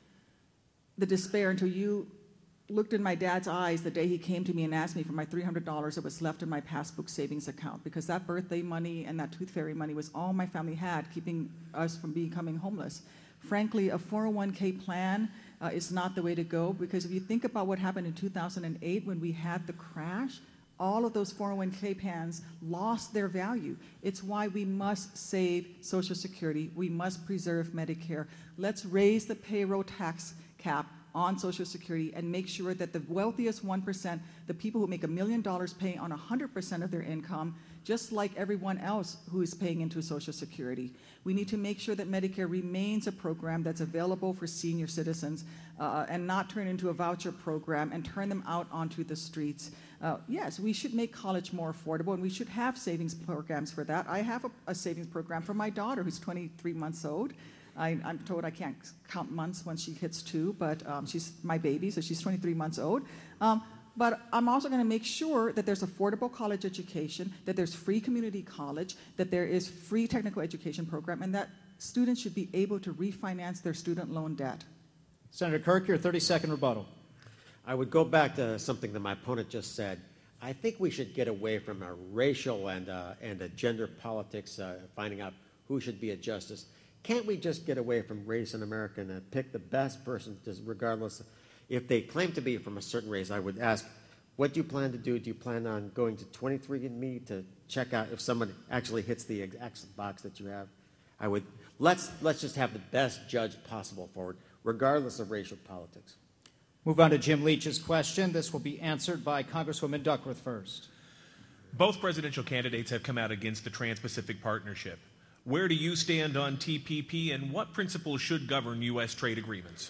the despair until you looked in my dad's eyes the day he came to me and asked me for my three hundred dollars that was left in my passbook savings account, because that birthday money and that tooth fairy money was all my family had, keeping us from becoming homeless. Frankly, a four oh one K plan uh, is not the way to go, because if you think about what happened in two thousand eight when we had the crash, all of those four oh one K plans lost their value. It's why we must save Social Security. We must preserve Medicare. Let's raise the payroll tax cap on Social Security and make sure that the wealthiest one percent, the people who make a million dollars, pay on one hundred percent of their income, just like everyone else who is paying into Social Security. We need to make sure that Medicare remains a program that's available for senior citizens uh, and not turn into a voucher program and turn them out onto the streets. Uh, yes, we should make college more affordable, and we should have savings programs for that. I have a, a savings program for my daughter who's twenty-three months old. I, I'm told I can't count months when she hits two, but um, she's my baby, so she's twenty-three months old. Um, But I'm also going to make sure that there's affordable college education, that there's free community college, that there is free technical education program, and that students should be able to refinance their student loan debt. Senator Kirk, your thirty-second rebuttal. I would go back to something that my opponent just said. I think we should get away from a racial and, uh, and a gender politics, uh, finding out who should be a justice. Can't we just get away from race in America and pick the best person, just regardless of, if they claim to be from a certain race? I would ask, what do you plan to do? Do you plan on going to twenty-three and me to check out if someone actually hits the exact box that you have? I would, let's, let's just have the best judge possible forward, regardless of racial politics. Move on to Jim Leach's question. This will be answered by Congresswoman Duckworth first. Both presidential candidates have come out against the Trans-Pacific Partnership. Where do you stand on T P P, and what principles should govern U S trade agreements?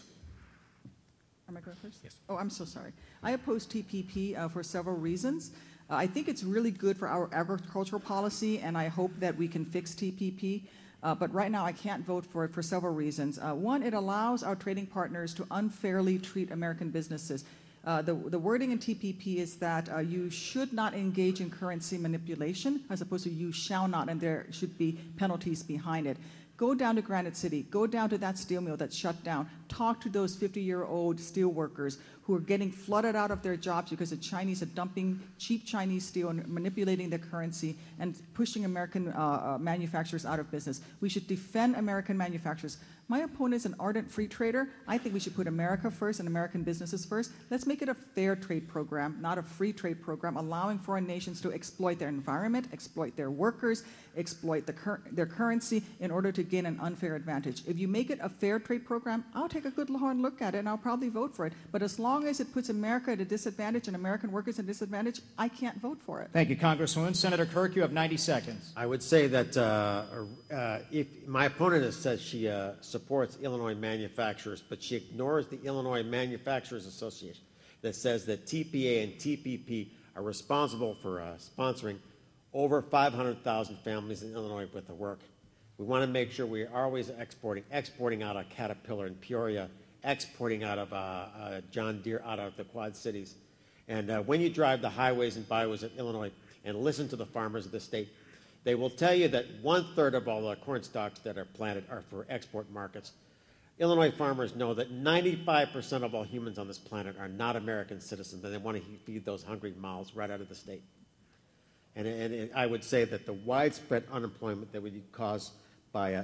Am I going first? Yes. Oh, I'm so sorry. I oppose T P P uh, for several reasons. Uh, I think it's really good for our agricultural policy, and I hope that we can fix T P P. Uh, but right now, I can't vote for it for several reasons. Uh, one, it allows our trading partners to unfairly treat American businesses. Uh, the, the wording in T P P is that uh, you should not engage in currency manipulation, as opposed to you shall not, and there should be penalties behind it. Go down to Granite City. Go down to that steel mill that's shut down. Talk to those fifty-year-old steel workers who are getting flooded out of their jobs because the Chinese are dumping cheap Chinese steel and manipulating the currency and pushing American uh, uh, manufacturers out of business. We should defend American manufacturers. My opponent is an ardent free trader. I think we should put America first and American businesses first. Let's make it a fair trade program, not a free trade program, allowing foreign nations to exploit their environment, exploit their workers, exploit the cur their currency in order to gain an unfair advantage. If you make it a fair trade program, I'll take a good hard look at it and I'll probably vote for it. But as long as it puts America at a disadvantage and American workers at a disadvantage, I can't vote for it. Thank you, Congresswoman. Senator Kirk, you have ninety seconds. I would say that uh, uh, if my opponent has said she uh, supports Illinois manufacturers, but she ignores the Illinois Manufacturers Association that says that T P A and T P P are responsible for uh, sponsoring over five hundred thousand families in Illinois with the work. We want to make sure we are always exporting, exporting out of Caterpillar in Peoria, exporting out of uh, uh, John Deere out of the Quad Cities. And uh, when you drive the highways and byways of Illinois and listen to the farmers of the state, they will tell you that one-third of all the corn stalks that are planted are for export markets. Illinois farmers know that ninety-five percent of all humans on this planet are not American citizens, and they want to feed those hungry mouths right out of the state. And, and, and I would say that the widespread unemployment that would be caused by, uh,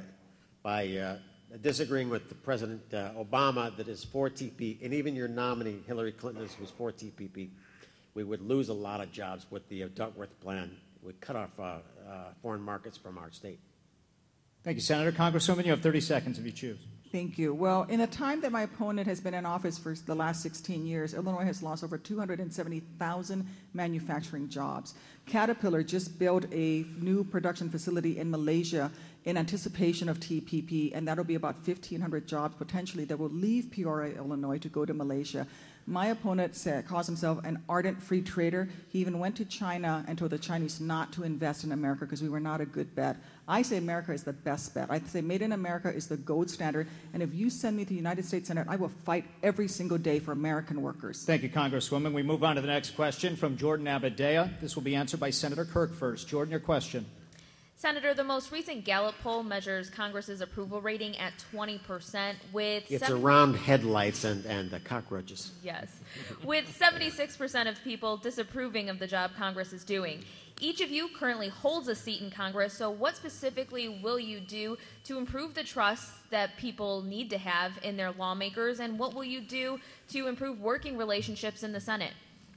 by uh, disagreeing with the President uh, Obama that is for T P P, and even your nominee, Hillary Clinton, was for T P P, we would lose a lot of jobs with the uh, Duckworth plan. It would cut off uh, uh, foreign markets from our state. Thank you, Senator. Congresswoman, you have thirty seconds if you choose. Thank you. Well, in a time that my opponent has been in office for the last sixteen years, Illinois has lost over two hundred seventy thousand manufacturing jobs. Caterpillar just built a new production facility in Malaysia in anticipation of T P P, and that'll be about fifteen hundred jobs potentially that will leave Peoria, Illinois to go to Malaysia. My opponent said, calls himself an ardent free trader. He even went to China and told the Chinese not to invest in America because we were not a good bet. I say America is the best bet. I say made in America is the gold standard. And if you send me to the United States Senate, I will fight every single day for American workers. Thank you, Congresswoman. We move on to the next question from Jordan Abadea. This will be answered by Senator Kirk first. Jordan, your question. Senator, the most recent Gallup poll measures Congress's approval rating at twenty percent with... It's seven around headlights and, and the cockroaches. Yes. With seventy-six percent of people disapproving of the job Congress is doing. Each of you currently holds a seat in Congress, so what specifically will you do to improve the trust that people need to have in their lawmakers, and what will you do to improve working relationships in the Senate?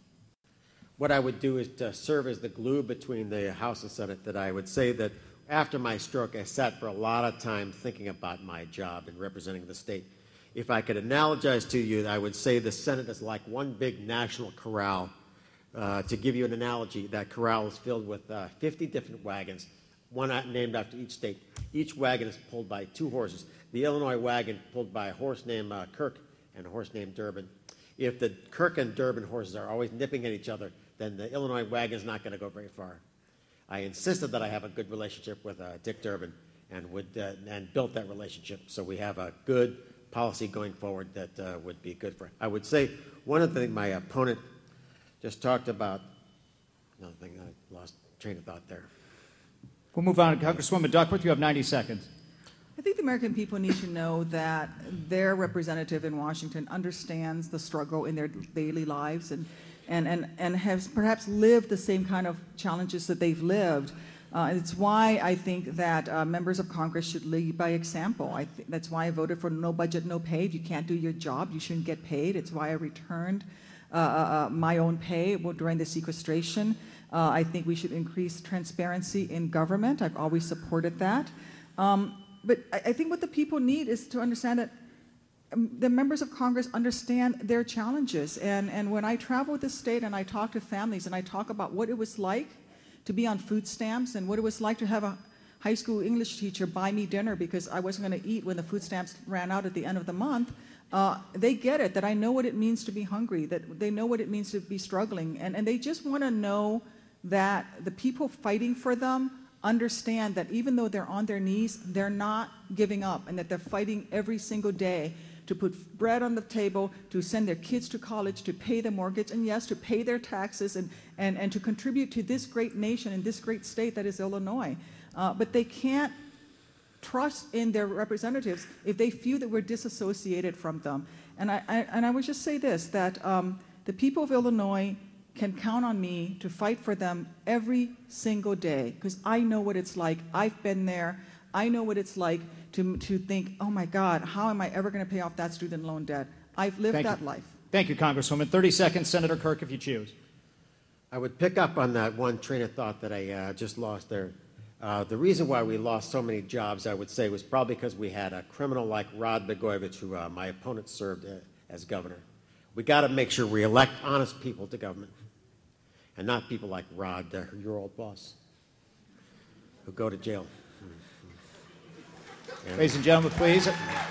What I would do is to serve as the glue between the House and Senate, that I would say that after my stroke, I sat for a lot of time thinking about my job in representing the state. if I could analogize to you, I would say the Senate is like one big national corral. Uh, to give you an analogy, that corral is filled with uh, fifty different wagons, one named after each state. Each wagon is pulled by two horses. The Illinois wagon pulled by a horse named uh, Kirk and a horse named Durbin. If the Kirk and Durbin horses are always nipping at each other, then the Illinois wagon is not going to go very far. I insisted that I have a good relationship with uh, Dick Durbin and would uh, and built that relationship, so we have a good policy going forward that uh, would be good for. I would say one of the things my opponent just talked about, another thing I lost train of thought there. We'll move on. Congresswoman Duckworth, you have ninety seconds. I think the American people need to know that their representative in Washington understands the struggle in their daily lives and, and, and, and has perhaps lived the same kind of challenges that they've lived. Uh, it's why I think that uh, members of Congress should lead by example. I th- that's why I voted for no budget, no pay. If you can't do your job, you shouldn't get paid. It's why I returned uh, uh, my own pay during the sequestration. Uh, I think we should increase transparency in government. I've always supported that. Um, but I, I think what the people need is to understand that um, the members of Congress understand their challenges. And, and when I travel the state and I talk to families and I talk about what it was like to be on food stamps and what it was like to have a high school English teacher buy me dinner because I wasn't going to eat when the food stamps ran out at the end of the month, uh, they get it, that I know what it means to be hungry, that they know what it means to be struggling, and, and they just want to know that the people fighting for them understand that even though they're on their knees, they're not giving up, and that they're fighting every single day to put bread on the table, to send their kids to college, to pay the mortgage, and yes, to pay their taxes, and, and, and to contribute to this great nation and this great state that is Illinois. Uh, but they can't trust in their representatives if they feel that we're disassociated from them. And I, I, and I would just say this, that um, the people of Illinois can count on me to fight for them every single day, because I know what it's like. I've been there. I know what it's like to, to think, oh my God, how am I ever going to pay off that student loan debt? I've lived Thank that you. life. Thank you, Congresswoman. thirty seconds, Senator Kirk, if you choose. I would pick up on that one train of thought that I uh, just lost there. Uh, the reason why we lost so many jobs, I would say, was probably because we had a criminal like Rod Blagojevich, who uh, my opponent served uh, as governor. We got to make sure we elect honest people to government, and not people like Rod, uh, your old boss, who go to jail. And Ladies and gentlemen, please.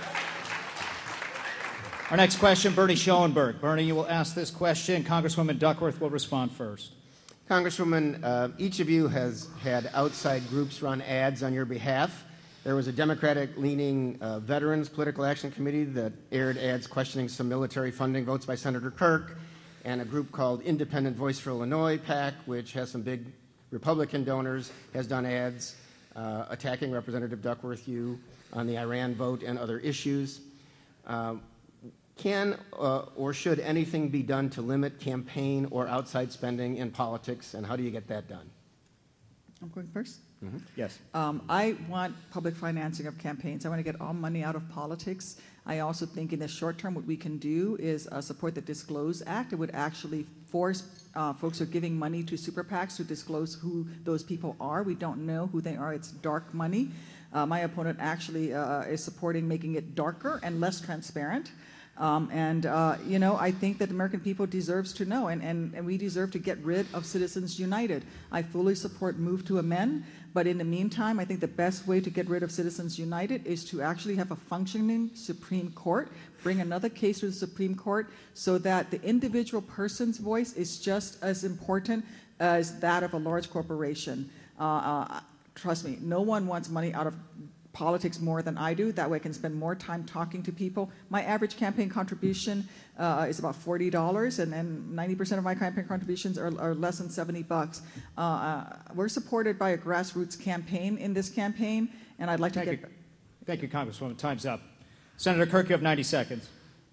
Our next question, Bernie Schoenberg. Bernie, you will ask this question. Congresswoman Duckworth will respond first. Congresswoman, uh, each of you has had outside groups run ads on your behalf. There was a Democratic-leaning uh, Veterans Political Action Committee that aired ads questioning some military funding votes by Senator Kirk, and a group called Independent Voice for Illinois, PAC, which has some big Republican donors, has done ads uh, attacking Representative Duckworth, you, on the Iran vote and other issues. Um, can uh, or should anything be done to limit campaign or outside spending in politics, and how do you get that done? I'm going first. Mm-hmm. Yes. Um, I want public financing of campaigns. I want to get all money out of politics. I also think in the short term what we can do is uh, support the Disclose Act. It would actually force uh, folks who are giving money to super PACs to disclose who those people are. We don't know who they are. It's dark money. Uh, my opponent actually uh, is supporting making it darker and less transparent. Um, and, uh, you know, I think that the American people deserves to know, and, and, and we deserve to get rid of Citizens United. I fully support Move to Amend, but in the meantime, I think the best way to get rid of Citizens United is to actually have a functioning Supreme Court, bring another case to the Supreme Court so that the individual person's voice is just as important as that of a large corporation. Uh, uh, trust me, no one wants money out of politics more than I do. That way I can spend more time talking to people. My average campaign contribution uh, is about forty dollars, and then ninety percent of my campaign contributions are, are less than seventy bucks. Uh, uh, we're supported by a grassroots campaign in this campaign, and I'd like to Thank get... You. Thank you, Congresswoman. Time's up. Senator Kirk, you have ninety seconds.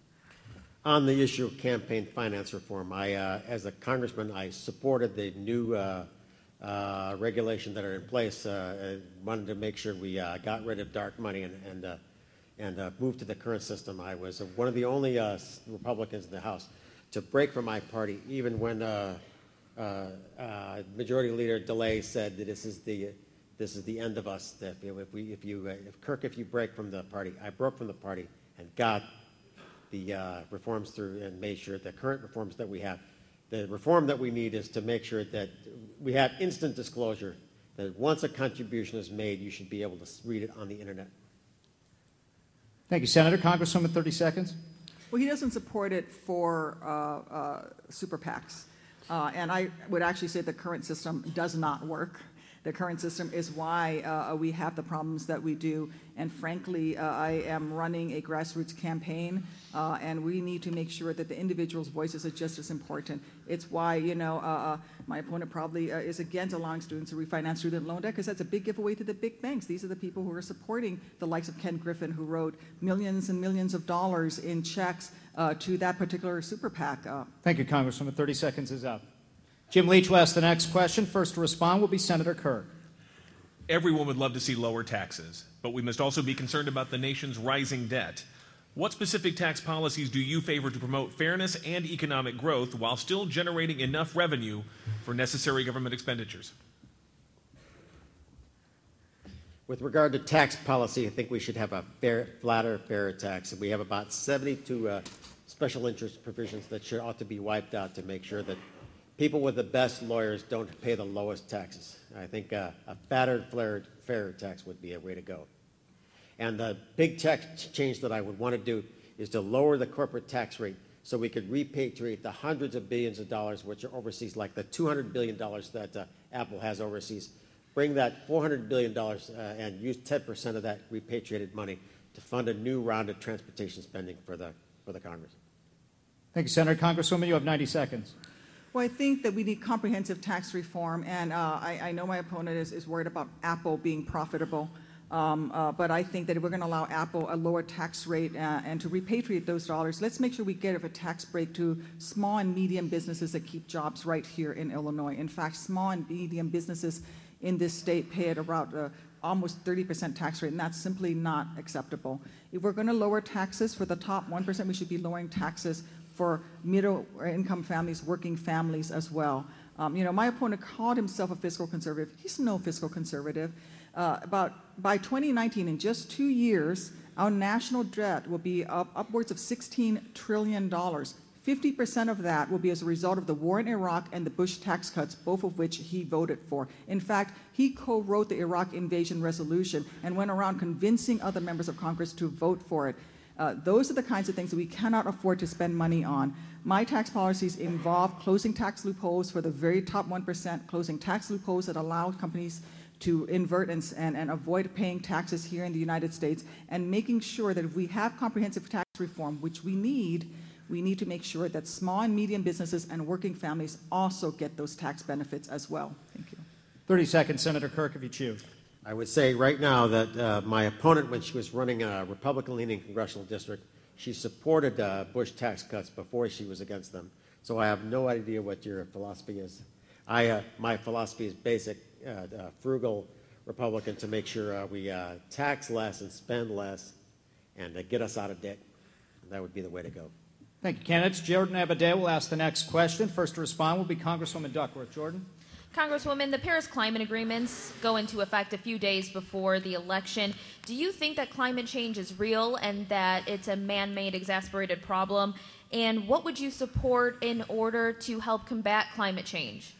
On the issue of campaign finance reform, I, uh, as a congressman, I supported the new uh, Uh, regulation that are in place. Uh, wanted to make sure we uh, got rid of dark money and and, uh, and uh, moved to the current system. I was uh, one of the only uh, Republicans in the House to break from my party, even when uh, uh, uh, Majority Leader DeLay said that this is the this is the end of us. That if we if you uh, if Kirk if you break from the party, I broke from the party and got the uh, reforms through and made sure the current reforms that we have. The reform that we need is to make sure that we have instant disclosure, that once a contribution is made, you should be able to read it on the internet. Thank you, Senator. Congresswoman, thirty seconds. Well, he doesn't support it for uh, uh, super PACs. Uh, and I would actually say the current system does not work. The current system is why uh, we have the problems that we do. And frankly, uh, I am running a grassroots campaign, uh, and we need to make sure that the individual's voices are just as important. It's why, you know, uh, uh, my opponent probably uh, is against allowing students to refinance student loan debt, because that's a big giveaway to the big banks. These are the people who are supporting the likes of Ken Griffin, who wrote millions and millions of dollars in checks uh, to that particular super PAC. Uh, Thank you, Congresswoman. thirty seconds is up. Jim Leach will ask the next question. First to respond will be Senator Kirk. Everyone would love to see lower taxes, but we must also be concerned about the nation's rising debt. What specific tax policies do you favor to promote fairness and economic growth while still generating enough revenue for necessary government expenditures? With regard to tax policy, I think we should have a fair, flatter, fairer tax. We have about seventy-two uh, special interest provisions that should ought to be wiped out to make sure that people with the best lawyers don't pay the lowest taxes. I think uh, a fatter, fairer, fairer tax would be a way to go. And the big tax change that I would want to do is to lower the corporate tax rate so we could repatriate the hundreds of billions of dollars which are overseas, like the two hundred billion dollars that uh, Apple has overseas. Bring that four hundred billion dollars uh, and use ten percent of that repatriated money to fund a new round of transportation spending for the, for the Congress. Thank you, Senator. Congresswoman, you have ninety seconds. Well, I think that we need comprehensive tax reform, and uh, I, I know my opponent is, is worried about Apple being profitable, um, uh, but I think that if we're going to allow Apple a lower tax rate uh, and to repatriate those dollars, let's make sure we get a tax break to small and medium businesses that keep jobs right here in Illinois. In fact, small and medium businesses in this state pay at around uh, almost thirty percent tax rate, and that's simply not acceptable. If we're going to lower taxes for the top one percent, we should be lowering taxes for middle-income families, working families as well. Um, you know, my opponent called himself a fiscal conservative. He's no fiscal conservative. Uh, about by twenty nineteen, in just two years, our national debt will be up upwards of sixteen trillion dollars. fifty percent of that will be as a result of the war in Iraq and the Bush tax cuts, both of which he voted for. In fact, he co-wrote the Iraq invasion resolution and went around convincing other members of Congress to vote for it. Uh, those are the kinds of things that we cannot afford to spend money on. My tax policies involve closing tax loopholes for the very top one percent, closing tax loopholes that allow companies to invert and, and, and avoid paying taxes here in the United States, and making sure that if we have comprehensive tax reform, which we need, we need to make sure that small and medium businesses and working families also get those tax benefits as well. Thank you. thirty seconds, Senator Kirk, if you choose. I would say right now that uh, my opponent, when she was running a Republican-leaning congressional district, she supported uh, Bush tax cuts before she was against them. So I have no idea what your philosophy is. I, uh, my philosophy is basic, uh, uh, frugal Republican, to make sure uh, we uh, tax less and spend less and uh, get us out of debt. That would be the way to go. Thank you, candidates. Jordan Abadeh will ask the next question. First to respond will be Congresswoman Duckworth. Jordan. Congresswoman, the Paris climate agreements go into effect a few days before the election. Do you think that climate change is real and that it's a man-made, exasperated problem? And what would you support in order to help combat climate change?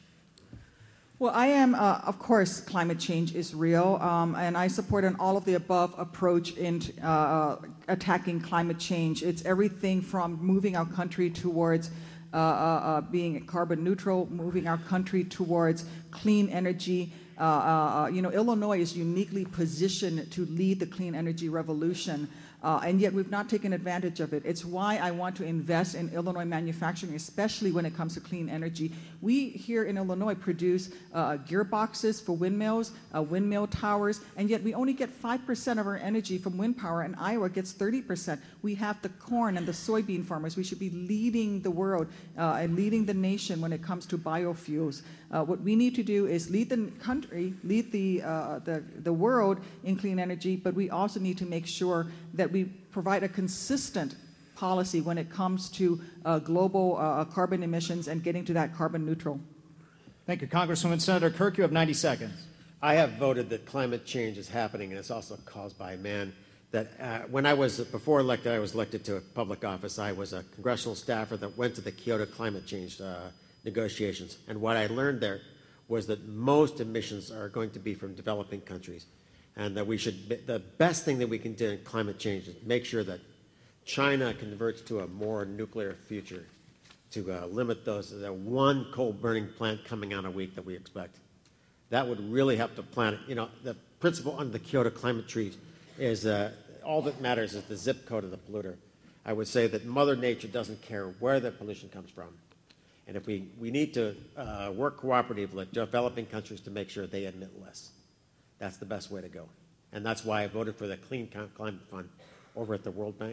Well, I am, uh, of course, climate change is real, um, and I support an all-of-the-above approach in uh, attacking climate change. It's everything from moving our country towards Uh, uh, uh, being carbon neutral, moving our country towards clean energy. Uh, uh, you know, Illinois is uniquely positioned to lead the clean energy revolution, uh, and yet we've not taken advantage of it. It's why I want to invest in Illinois manufacturing, especially when it comes to clean energy. We here in Illinois produce uh, gearboxes for windmills, uh, windmill towers, and yet we only get five percent of our energy from wind power, and Iowa gets thirty percent. We have the corn and the soybean farmers. We should be leading the world uh, and leading the nation when it comes to biofuels. Uh, what we need to do is lead the country, lead the, uh, the, the world in clean energy, but we also need to make sure that we provide a consistent policy when it comes to uh, global uh, carbon emissions and getting to that carbon neutral. Thank you, Congresswoman. Senator Kirk, you have ninety seconds. I have voted that climate change is happening, and it's also caused by man. that uh, when I was, before elected, I was elected to a public office, I was a congressional staffer that went to the Kyoto climate change uh, negotiations. And what I learned there was that most emissions are going to be from developing countries. And that we should, the best thing that we can do in climate change is make sure that China converts to a more nuclear future to uh, limit those, the one coal burning plant coming out a week that we expect. That would really help the planet. You know, the principle under the Kyoto climate treaty is uh, all that matters is the zip code of the polluter. I would say that Mother Nature doesn't care where the pollution comes from. And if we, we need to uh, work cooperatively with developing countries to make sure they emit less. That's the best way to go. And that's why I voted for the Clean Climate Fund over at the World Bank.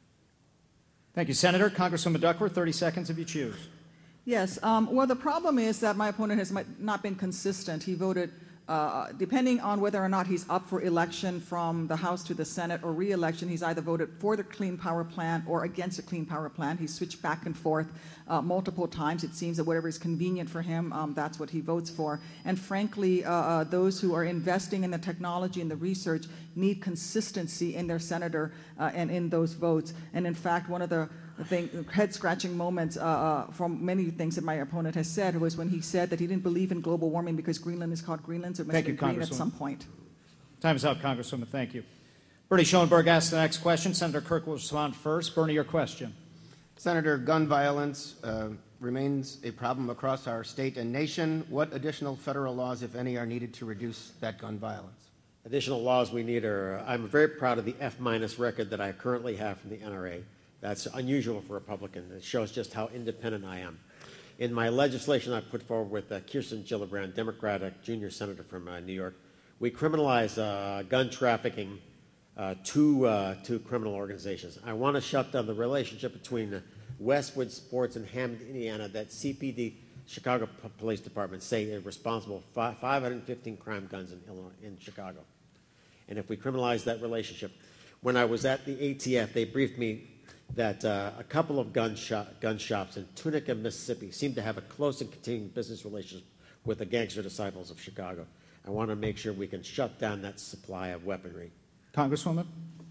Thank you, Senator. Congresswoman Duckworth, thirty seconds if you choose. Yes. Um, well, the problem is that my opponent has not been consistent. He voted, uh, depending on whether or not he's up for election from the House to the Senate or re-election, he's either voted for the Clean Power Plan or against the Clean Power Plan. He's switched back and forth uh, multiple times. It seems that whatever is convenient for him, um, that's what he votes for. And frankly, uh, uh, those who are investing in the technology and the research need consistency in their senator uh, and in those votes. And in fact, one of the thing, head-scratching moments uh, uh, from many things that my opponent has said was when he said that he didn't believe in global warming because Greenland is called Greenland, so it must Thank be you, green at Congresswoman. some point. Time is up, Congresswoman. Thank you. Bernie Schoenberg asks the next question. Senator Kirk will respond first. Bernie, your question. Senator, gun violence uh, remains a problem across our state and nation. What additional federal laws, if any, are needed to reduce that gun violence? Additional laws we need are, I'm very proud of the F-minus record that I currently have from the N R A. That's unusual for a Republican. It shows just how independent I am. In my legislation I put forward with uh, Kirsten Gillibrand, Democratic junior senator from uh, New York, we criminalize uh, gun trafficking uh, to, uh, to criminal organizations. I want to shut down the relationship between uh, Westwood Sports and Hammond, Indiana, that C P D, Chicago P- Police Department, say they're responsible for five hundred fifteen crime guns in, Illinois, in Chicago. And if we criminalize that relationship, when I was at the A T F, they briefed me that uh, a couple of gun, shop, gun shops in Tunica, Mississippi, seem to have a close and continuing business relationship with the gangster disciples of Chicago. I want to make sure we can shut down that supply of weaponry. Congresswoman?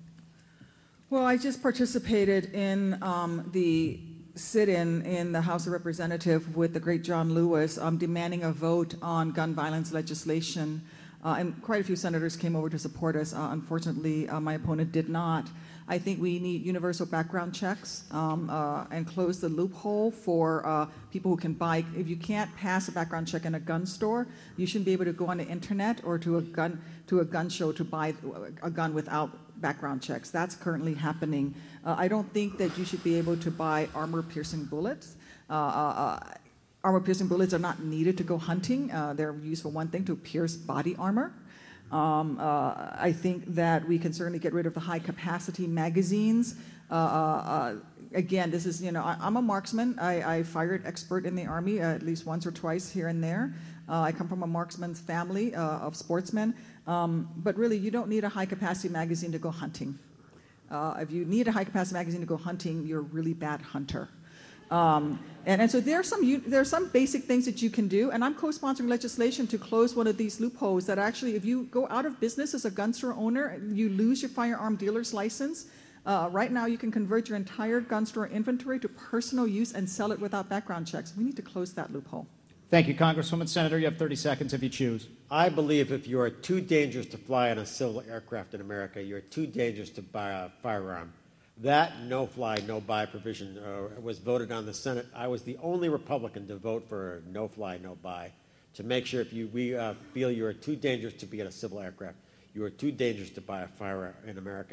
Well, I just participated in um, the sit-in in the House of Representatives with the great John Lewis um, demanding a vote on gun violence legislation. Uh, and quite a few senators came over to support us. Uh, unfortunately, uh, my opponent did not. I think we need universal background checks um, uh, and close the loophole for uh, people who can buy. If you can't pass a background check in a gun store, you shouldn't be able to go on the internet or to a gun to a gun show to buy a gun without background checks. That's currently happening. Uh, I don't think that you should be able to buy armor-piercing bullets. Uh, uh, armor-piercing bullets are not needed to go hunting. Uh, they're used for one thing, to pierce body armor. Um, uh, I think that we can certainly get rid of the high-capacity magazines. Uh, uh, again, this is, you know, I, I'm a marksman. I, I fired expert in the Army uh, at least once or twice here and there. Uh, I come from a marksman's family uh, of sportsmen. Um, but really, you don't need a high-capacity magazine to go hunting. Uh, if you need a high-capacity magazine to go hunting, you're a really bad hunter. Um, and, and so there are some you, there are some basic things that you can do, and I'm co-sponsoring legislation to close one of these loopholes that actually, if you go out of business as a gun store owner, you lose your firearm dealer's license. Uh, right now, you can convert your entire gun store inventory to personal use and sell it without background checks. We need to close that loophole. Thank you, Congresswoman. Senator, you have thirty seconds if you choose. I believe if you are too dangerous to fly on a civil aircraft in America, you're too dangerous to buy a firearm. That no-fly, no-buy provision uh, was voted on the Senate. I was the only Republican to vote for no-fly, no-buy, to make sure if you, we uh, feel you are too dangerous to be in a civil aircraft, you are too dangerous to buy a firearm in America.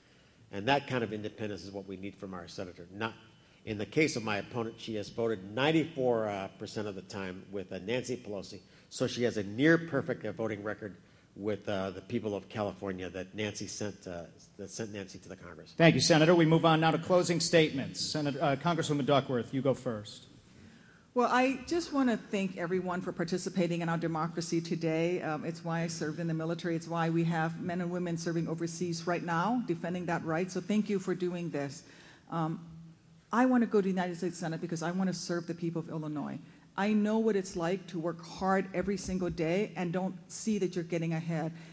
And that kind of independence is what we need from our senator. Not, in the case of my opponent, she has voted ninety-four percent uh, of the time with uh, Nancy Pelosi, so she has a near-perfect uh, voting record with uh, the people of California that Nancy sent, uh, that sent Nancy to the Congress. Thank you, Senator. We move on now to closing statements. Senator, uh, Congresswoman Duckworth, you go first. Well, I just want to thank everyone for participating in our democracy today. Um, it's why I served in the military. It's why we have men and women serving overseas right now, defending that right. So thank you for doing this. Um, I want to go to the United States Senate because I want to serve the people of Illinois. I know what it's like to work hard every single day and don't see that you're getting ahead.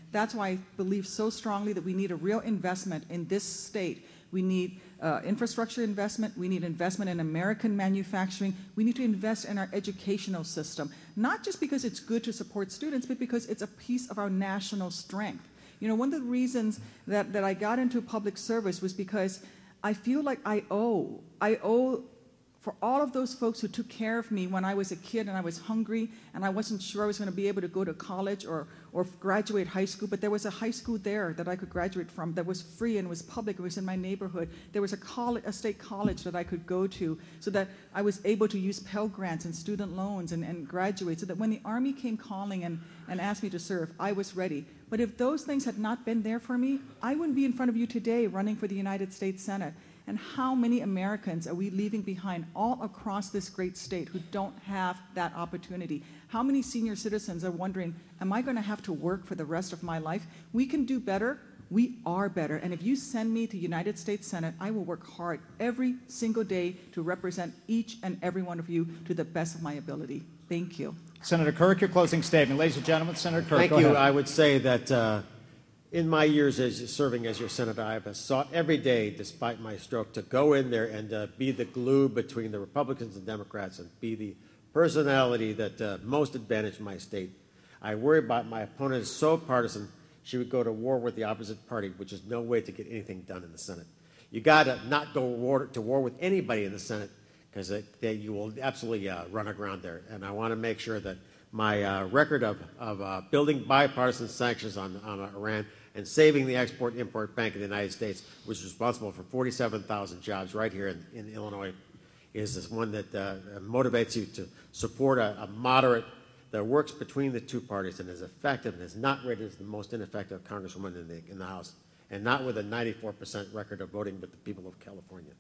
That's why I believe so strongly that we need a real investment in this state. We need uh, infrastructure investment. We need investment in American manufacturing. We need to invest in our educational system, not just because it's good to support students, but because it's a piece of our national strength. You know, one of the reasons that, that I got into public service was because I feel like I owe. I owe for all of those folks who took care of me when I was a kid and I was hungry and I wasn't sure I was going to be able to go to college or, or graduate high school, but there was a high school there that I could graduate from that was free and was public. It was in my neighborhood. There was a, college, a state college that I could go to so that I was able to use Pell Grants and student loans and, and graduate so that when the Army came calling and, and asked me to serve, I was ready. But if those things had not been there for me, I wouldn't be in front of you today running for the United States Senate. And how many Americans are we leaving behind all across this great state who don't have that opportunity? How many senior citizens are wondering, am I going to have to work for the rest of my life? We can do better. We are better. And if you send me to United States Senate, I will work hard every single day to represent each and every one of you to the best of my ability. Thank you. Senator Kirk, your closing statement. Ladies and gentlemen, Senator Kirk, Thank go you. ahead. I would say that uh, in my years as serving as your senator, I have sought every day, despite my stroke, to go in there and uh, be the glue between the Republicans and Democrats and be the personality that uh, most advantaged my state. I worry about my opponent is so partisan, she would go to war with the opposite party, which is no way to get anything done in the Senate. You got to not go war, to war with anybody in the Senate because you will absolutely uh, run aground there. And I want to make sure that my uh, record of, of uh, building bipartisan sanctions on, on Iran and saving the Export-Import Bank of the United States, which is responsible for forty-seven thousand jobs right here in, in Illinois, is this one that uh, motivates you to support a, a moderate that works between the two parties and is effective and is not rated as the most ineffective congresswoman in the, in the House, and not with a ninety-four percent record of voting with the people of California.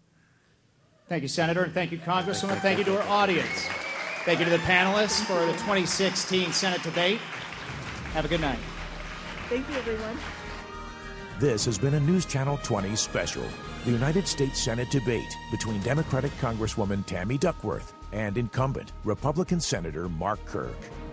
Thank you, Senator, and thank you, Congresswoman. Thank you to our audience. Thank you to the panelists for the twenty sixteen Senate debate. Have a good night. Thank you, everyone. This has been a News Channel twenty special, the United States Senate debate between Democratic Congresswoman Tammy Duckworth and incumbent Republican Senator Mark Kirk.